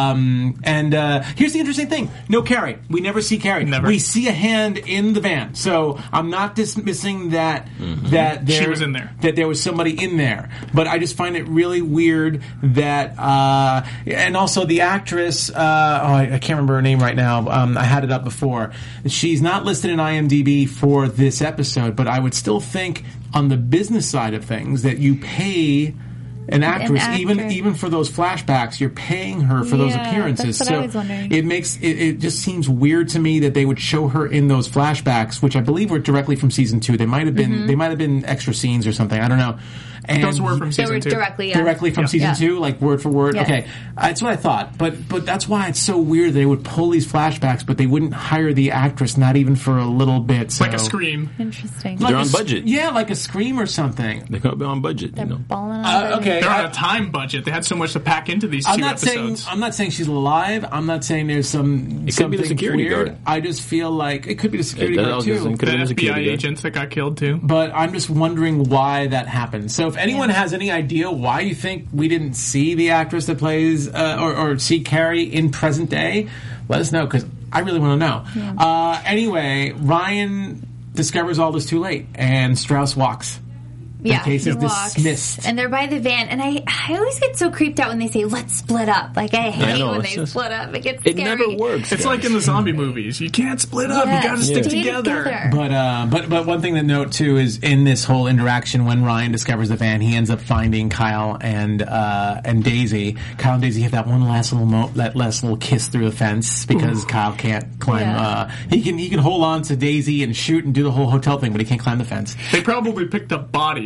S2: And here's the interesting thing. No Carrie. We never see Carrie.
S5: Never.
S2: We see a hand in the van. So I'm not dismissing that
S5: she was in there.
S2: That there was somebody in there. But I just find it really weird that and also the actress I can't remember her name right now. I had it up before. She's not listed in IMDb for this episode, but I would still think on the business side of things that you pay an actress, even for those flashbacks, you're paying her for those appearances.
S4: That's what I was wondering.
S2: It just seems weird to me that they would show her in those flashbacks, which I believe were directly from season 2. They might have been extra scenes or something. I don't know. And
S5: those were from season 2.
S2: Directly from season 2, like word for word.
S4: Yeah.
S2: Okay, that's what I thought. But that's why it's so weird they would pull these flashbacks, but they wouldn't hire the actress, not even for a little bit. So.
S5: Like a Scream.
S4: Interesting.
S3: They're on budget.
S2: Yeah, like a Scream or something.
S3: They could be on budget.
S4: They're balling on
S2: okay.
S5: They're on a time budget. They had so much to pack into these two episodes.
S2: I'm not saying she's alive. I'm not saying there's some.
S3: It could be the security
S2: weird.
S3: guard.
S2: I just feel like it could be the security guard too.
S5: The FBI agent that got killed too.
S2: But I'm just wondering why that happened. So if anyone has any idea why you think we didn't see the actress that plays or see Carrie in present day, let us know because I really want to know. Yeah. Anyway, Ryan discovers all this too late, and Strauss walks. The case is dismissed.
S4: And they're by the van. And I always get so creeped out when they say, let's split up. Like, I hate when they split up. It gets scary.
S3: It never works.
S5: It's like in the zombie movies. You can't split up. You got to stick together.
S2: But one thing to note, too, is in this whole interaction when Ryan discovers the van, he ends up finding Kyle and Daisy. Kyle and Daisy have that one last little kiss through the fence because Kyle can't climb. Yeah. He can hold on to Daisy and shoot and do the whole hotel thing, but he can't climb the fence.
S5: They probably picked up bodies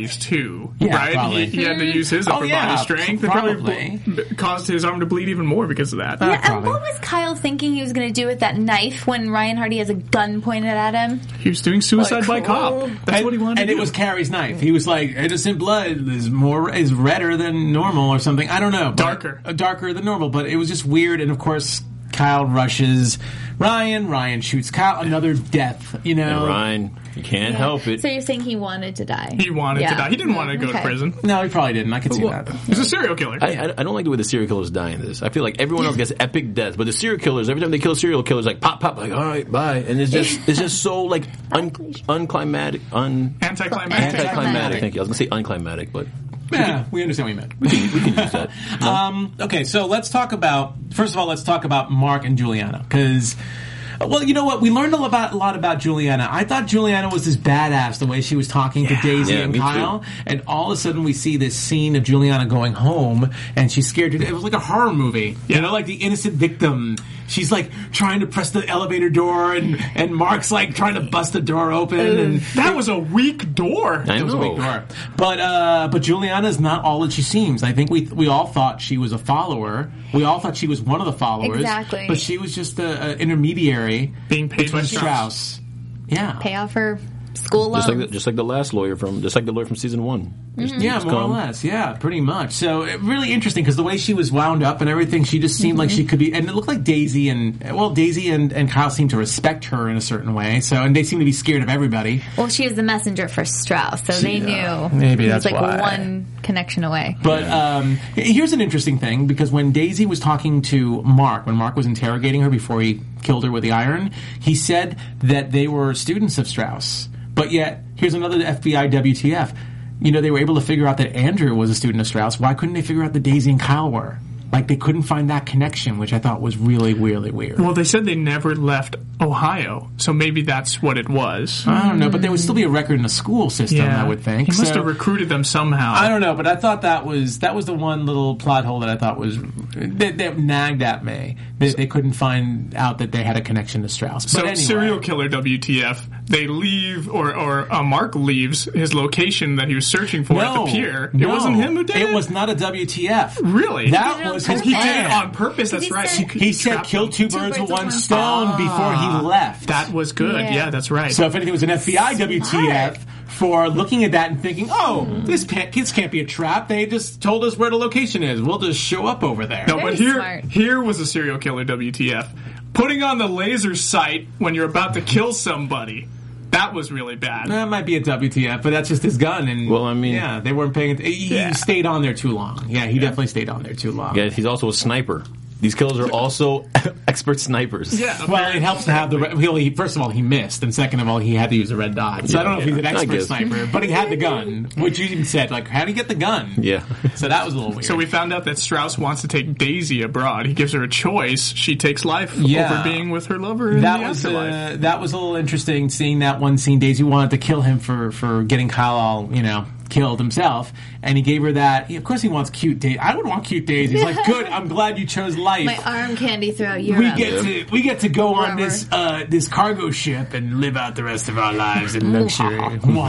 S5: bodies too,
S2: Yeah,
S5: right?
S2: probably.
S5: He had to use his upper body strength. It probably caused his arm to bleed even more because of that.
S4: Yeah, and what was Kyle thinking he was going to do with that knife when Ryan Hardy has a gun pointed at him?
S5: He was doing suicide by cop. That's what he wanted to do.
S2: And it was Carrie's knife. He was like, innocent blood is redder than normal or something. I don't know. Darker than normal, but it was just weird. And of course, Kyle rushes Ryan shoots Kyle. Another death, you know.
S3: And Ryan, you can't help it.
S4: So you're saying he wanted to die?
S5: He wanted to die. He didn't want to go to prison.
S2: No, he probably didn't. I could see that.
S5: He's a serial killer.
S3: I don't like the way the serial killers die in this. I feel like everyone else gets epic deaths, but the serial killers, every time they kill a serial killer, it's like pop, like, all right, bye. And it's just so like unclimactic, anticlimactic. Thank you. I was going to say unclimactic, but...
S2: Yeah, we understand what you meant.
S3: We can use that. No?
S2: Okay, so let's talk about Mark and Juliana, because... Well, you know what? We learned a lot about Juliana. I thought Juliana was this badass, the way she was talking to Daisy and Kyle. Too. And all of a sudden we see this scene of Juliana going home, and she's scared to death. It was like a horror movie. You know, like the innocent victim. She's like trying to press the elevator door, and Mark's like trying to bust the door open. And
S5: that was a weak door.
S3: I know.
S2: It was a weak door. But Juliana's not all that she seems. I think we all thought she was a follower. We all thought she was one of the followers.
S4: Exactly.
S2: But she was just an intermediary.
S5: Being paid by Strauss.
S2: Yeah.
S4: Pay off her school loan.
S3: Just like the lawyer from season 1.
S2: Yeah, more or less. Yeah, pretty much. So really interesting because the way she was wound up and everything, she just seemed like she could be. And it looked like Daisy and Kyle seemed to respect her in a certain way. So and they seem to be scared of everybody.
S4: Well, she was the messenger for Strauss, so they knew.
S2: Maybe that's
S4: it was like
S2: why.
S4: one connection away.
S2: But here's an interesting thing because when Daisy was talking to Mark, when Mark was interrogating her before he killed her with the iron, he said that they were students of Strauss. But yet, here's another FBI WTF. You know, they were able to figure out that Andrew was a student of Strauss. Why couldn't they figure out that Daisy and Kyle were? Like, they couldn't find that connection, which I thought was really, really weird.
S5: Well, they said they never left Ohio, so maybe that's what it was.
S2: I don't know, but there would still be a record in the school system, I would think.
S5: He must have recruited them somehow.
S2: I don't know, but I thought that was the one little plot hole that I thought was that nagged at me. They couldn't find out that they had a connection to Strauss.
S5: So,
S2: but anyway.
S5: Serial killer WTF, they leave, or Mark leaves his location that he was searching for at the pier. It wasn't him who did it?
S2: It was not a WTF.
S5: Really?
S2: That was his
S5: He
S2: plan.
S5: did it on purpose, that's right.
S2: He said kill two birds with one stone before he left.
S5: That was good. Yeah, that's right.
S2: So if anything, it was an FBI WTF for looking at that and thinking, this can't be a trap. They just told us where the location is. We'll just show up over there.
S5: No, but here was a serial killer WTF. Putting on the laser sight when you're about to kill somebody. That was really bad.
S2: That might be a WTF, but that's just his gun. And
S3: well, I mean,
S2: yeah, they weren't paying attention. He stayed on there too long. Yeah, he definitely stayed on there too long.
S3: Yeah, he's also a sniper. These killers are also expert snipers.
S5: Yeah,
S2: well, it helps to have the... First of all, he missed, and second of all, he had to use a red dot. So I don't know if he's an expert sniper, but he had the gun, which you even said, like, how do you get the gun?
S3: Yeah.
S2: So that was a little weird.
S5: So we found out that Strauss wants to take Daisy abroad. He gives her a choice. She takes life over being with her lover in the afterlife.
S2: That was a little interesting, seeing that one scene. Daisy wanted to kill him for getting Kyle all, killed himself, and he gave her that. Of course, he wants cute Daisy. I would want cute Daisy. He's like, good. I'm glad you chose life.
S4: My arm candy throughout Europe.
S2: We get to go on this cargo ship and live out the rest of our lives in luxury.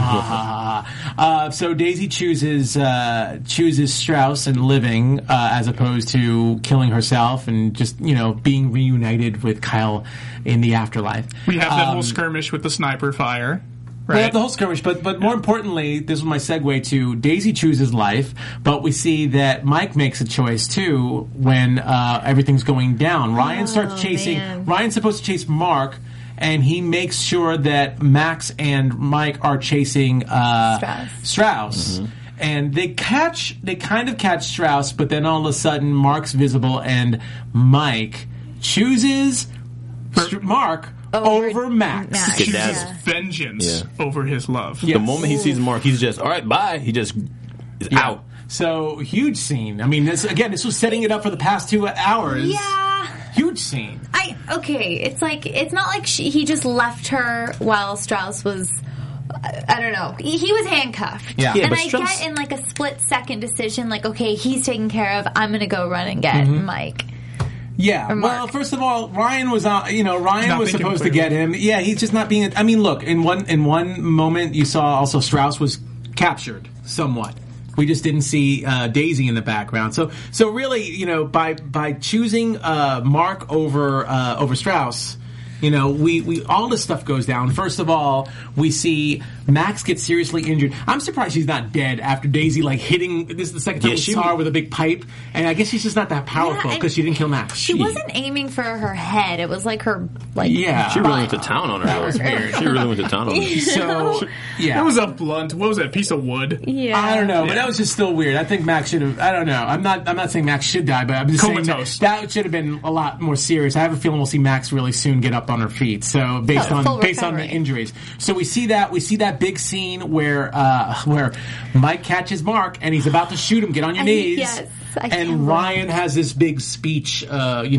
S2: So Daisy chooses Strauss and living as opposed to killing herself and just being reunited with Kyle in the afterlife.
S5: We have that whole skirmish with the sniper fire. Right.
S2: We have the whole skirmish, but more importantly, this was my segue to Daisy chooses life, but we see that Mike makes a choice too when everything's going down. Ryan's supposed to chase Mark, and he makes sure that Max and Mike are chasing Strauss. Mm-hmm. And they kind of catch Strauss, but then all of a sudden Mark's visible and Mike chooses Mark over Max.
S5: He chooses vengeance over his love.
S3: Yes. The moment he sees Mark, he's just, all right, bye. He just is out.
S2: So, huge scene. I mean, this was setting it up for the past 2 hours.
S4: Yeah.
S2: Huge scene.
S4: It's not like he just left her while Strauss was... I don't know. He was handcuffed.
S2: Yeah.
S4: And I get in like a split-second decision, like, okay, he's taken care of. I'm going to go run and get Mike.
S2: Yeah. Well, first of all, Ryan was supposed to get him. Yeah, he's just not being. I mean, look, in one moment you saw also Strauss was captured somewhat. We just didn't see Daisy in the background. So really, by choosing Mark over Strauss, we all this stuff goes down. First of all, we see Max get seriously injured. I'm surprised she's not dead after Daisy hitting. This is the second time we saw her with a big pipe, and I guess she's just not that powerful because she didn't kill Max.
S4: She wasn't aiming for her head. It was her
S3: She really went to town on her.
S2: That was weird.
S3: She really went to town on her.
S2: So
S5: that was a blunt. What was that, piece of wood?
S4: Yeah,
S2: I don't know, but that was just still weird. I think Max should have. I don't know. I'm not saying Max should die, but I'm just
S5: comatose.
S2: saying that should have been a lot more serious. I have a feeling we'll see Max really soon get up on her feet. So based on the injuries, so we see that big scene where Mike catches Mark and he's about to shoot him. Get on your knees.
S4: Yes,
S2: and Ryan has this big speech, let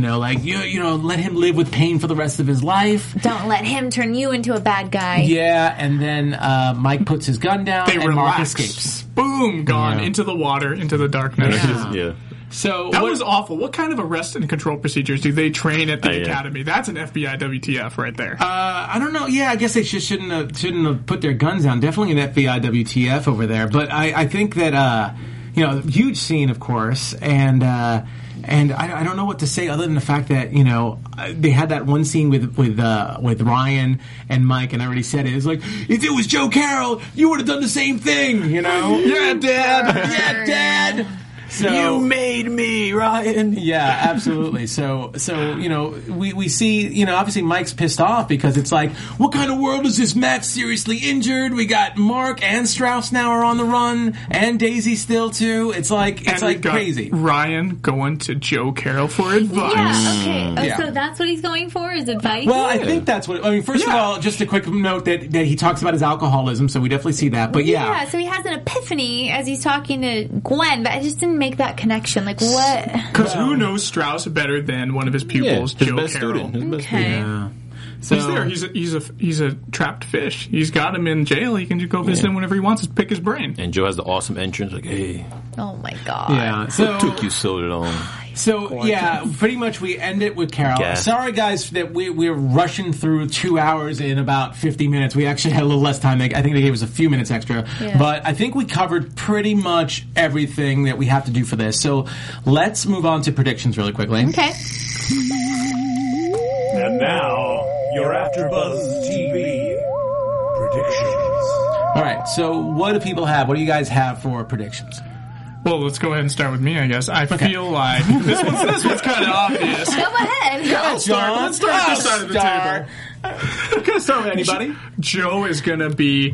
S2: him live with pain for the rest of his life.
S4: Don't let him turn you into a bad guy.
S2: Yeah, and then Mike puts his gun down and Mark escapes.
S5: Boom, gone into the water, into the darkness.
S3: Yeah.
S2: So
S5: that was awful. What kind of arrest and control procedures do they train at the academy? That's an FBI WTF right there.
S2: I don't know. Yeah, I guess they shouldn't have put their guns down. Definitely an FBI WTF over there. But I think that huge scene, of course, and I don't know what to say other than the fact that they had that one scene with Ryan and Mike, and I already said it. It's like, if it was Joe Carroll, you would have done the same thing. Yeah, Dad. Yeah, Dad. So,
S3: you made me, Ryan.
S2: Yeah, absolutely. So we see, obviously Mike's pissed off because it's like, what kind of world is this? Max seriously injured. We got Mark and Strauss now are on the run, and Daisy still too. It's like crazy.
S5: Ryan going to Joe Carroll for advice.
S4: Yeah. Okay. So that's what he's going for, is advice.
S2: Well, I think that's what. I mean, first of all, just a quick note that he talks about his alcoholism, so we definitely see that. But yeah.
S4: So he has an epiphany as he's talking to Gwen, but I just didn't make that connection. Like, what?
S5: Because who knows Strauss better than one of his pupils,
S3: Joe
S5: Carroll?
S3: Student. His best
S4: Okay.
S3: student.
S2: So
S5: he's there. He's a trapped fish. He's got him in jail. He can just go visit him whenever he wants to pick his brain.
S3: And Joe has the awesome entrance, like, hey.
S4: Oh my god.
S2: Yeah. So
S3: What took you so long?
S2: So yeah, pretty much we end it with Carol.
S3: Yes.
S2: Sorry guys that we're rushing through 2 hours in about 50 minutes. We actually had a little less time. I think they gave us a few minutes extra.
S4: Yeah.
S2: But I think we covered pretty much everything that we have to do for this. So let's move on to predictions really quickly.
S4: Okay.
S1: And now, your AfterBuzz TV predictions.
S2: All right. So what do people have? What do you guys have for predictions?
S5: Well, let's go ahead and start with me, I guess. I feel like this one's kind of obvious.
S4: Go ahead.
S5: Let's start this side of the table.
S2: I'm going to start with anybody.
S5: Joe is going to be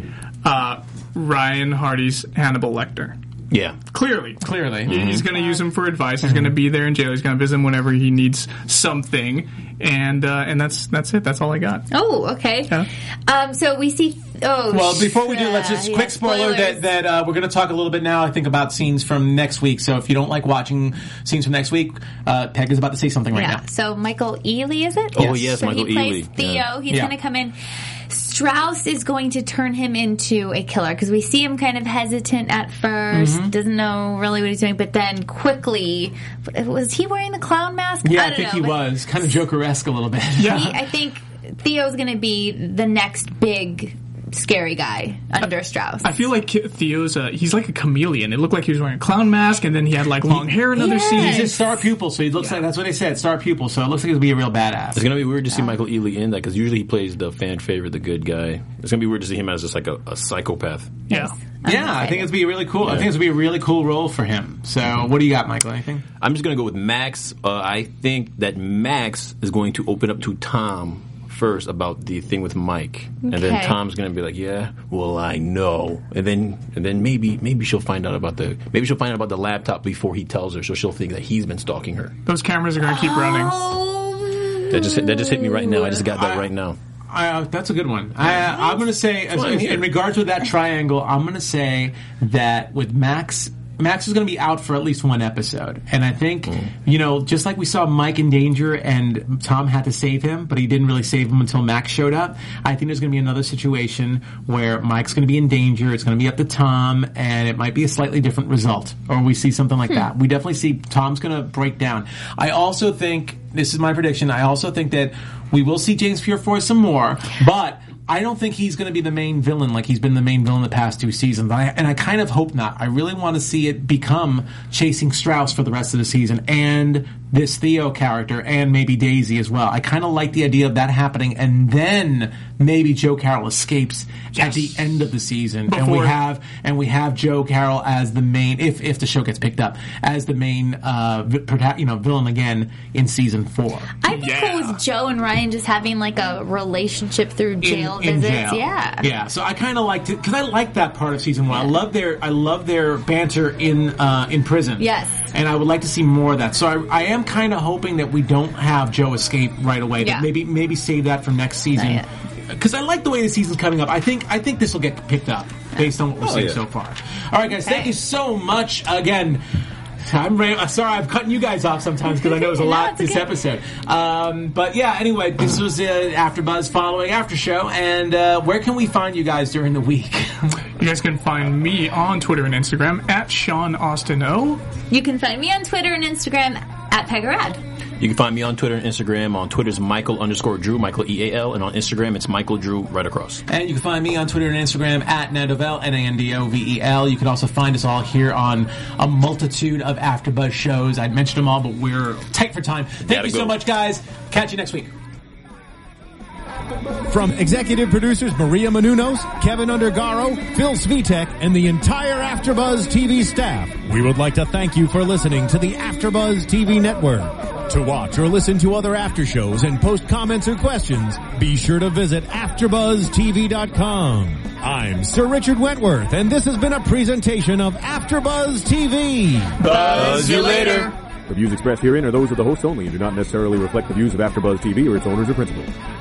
S5: Ryan Hardy's Hannibal Lecter.
S3: Yeah.
S5: Clearly. He's going to use him for advice. He's going to be there in jail. He's going to visit him whenever he needs something. And that's it. That's all I got.
S4: Oh, okay.
S5: Yeah.
S4: So we see...
S2: Well, before we do, let's just quick spoiler that we're going to talk a little bit now, I think, about scenes from next week. So if you don't like watching scenes from next week, Peg is about to say something right now.
S4: So Michael Ealy, is it?
S3: Oh, yes,
S4: so
S3: Michael
S4: he plays
S3: Ealy.
S4: Theo.
S3: Yeah.
S4: He's going to come in. Strauss is going to turn him into a killer because we see him kind of hesitant at first, doesn't know really what he's doing, but then quickly, was he wearing the clown mask?
S2: Yeah, I think he was. Kind of Joker-esque a little bit.
S5: Yeah.
S4: I think Theo's going to be the next big scary guy under Strauss.
S5: I feel like Theo's he's like a chameleon. It looked like he was wearing a clown mask, and then he had like long hair in other scenes.
S2: He's a star pupil, so he looks like, that's what they said, star pupil, so it looks like he'll be a real badass.
S3: It's going to be weird to see Michael Ealy in that, because usually he plays the fan favorite, the good guy. It's going to be weird to see him as just like a psychopath.
S5: Yeah.
S2: Yeah, I think it's be a really cool. I think it's be a really cool role for him. So, what do you got, Michael? Anything?
S3: I'm just going to go with Max. I think that Max is going to open up to Tom first about the thing with Mike, and then Tom's going to be like, "Yeah, well, I know," and then maybe she'll find out about the laptop before he tells her, so she'll think that he's been stalking her.
S5: Those cameras are going to keep running.
S3: That just hit me right now. I just got that right now.
S2: That's a good one. I'm going to say, in regards to that triangle, I'm going to say that with Max is going to be out for at least one episode. And I think, just like we saw Mike in danger and Tom had to save him, but he didn't really save him until Max showed up, I think there's going to be another situation where Mike's going to be in danger, it's going to be up to Tom, and it might be a slightly different result. Or we see something like that. We definitely see Tom's going to break down. I also think, this is my prediction, I also think that we will see James Purefoy some more, but I don't think he's going to be the main villain like he's been the main villain the past 2 seasons. And I kind of hope not. I really want to see it become Chasing Strauss for the rest of the season and this Theo character and maybe Daisy as well. I kind of like the idea of that happening, and then maybe Joe Carroll escapes at the end of the season, and we have Joe Carroll as the main, if the show gets picked up, as the main villain again in season 4.
S4: I'd be cool with Joe and Ryan just having like a relationship through jail visits. Jail.
S2: Yeah. So I kind of liked it because I like that part of season 1.
S4: Yeah.
S2: I love their banter in prison.
S4: Yes.
S2: And I would like to see more of that. So I am kind of hoping that we don't have Joe escape right away.
S4: Yeah.
S2: That maybe save that for next season. Because I like the way the season's coming up. I think this will get picked up based on what we're seeing so far. All right, guys. Thank you so much again. I'm sorry I'm cutting you guys off sometimes because I know there's a lot this episode. But yeah, anyway, this was AfterBuzz following After Show. And where can we find you guys during the week?
S5: You guys can find me on Twitter and Instagram at Sean Austin O.
S4: You can find me on Twitter and Instagram at Pegarad.
S3: You can find me on Twitter and Instagram. On Twitter's Michael_Drew, Michael EAL, and on Instagram it's Michael Drew right across.
S2: And you can find me on Twitter and Instagram at Nandovel, Nandovel. You can also find us all here on a multitude of AfterBuzz shows. I'd mentioned them all, but we're tight for time. Thank you so much, guys. Catch you next week.
S1: From executive producers Maria Menounos, Kevin Undergaro, Phil Svitek, and the entire AfterBuzz TV staff, we would like to thank you for listening to the AfterBuzz TV network. To watch or listen to other after shows and post comments or questions, be sure to visit AfterBuzzTV.com. I'm Sir Richard Wentworth, and this has been a presentation of AfterBuzz TV.
S3: Buzz you later.
S6: The views expressed herein are those of the hosts only and do not necessarily reflect the views of AfterBuzz TV or its owners or principals.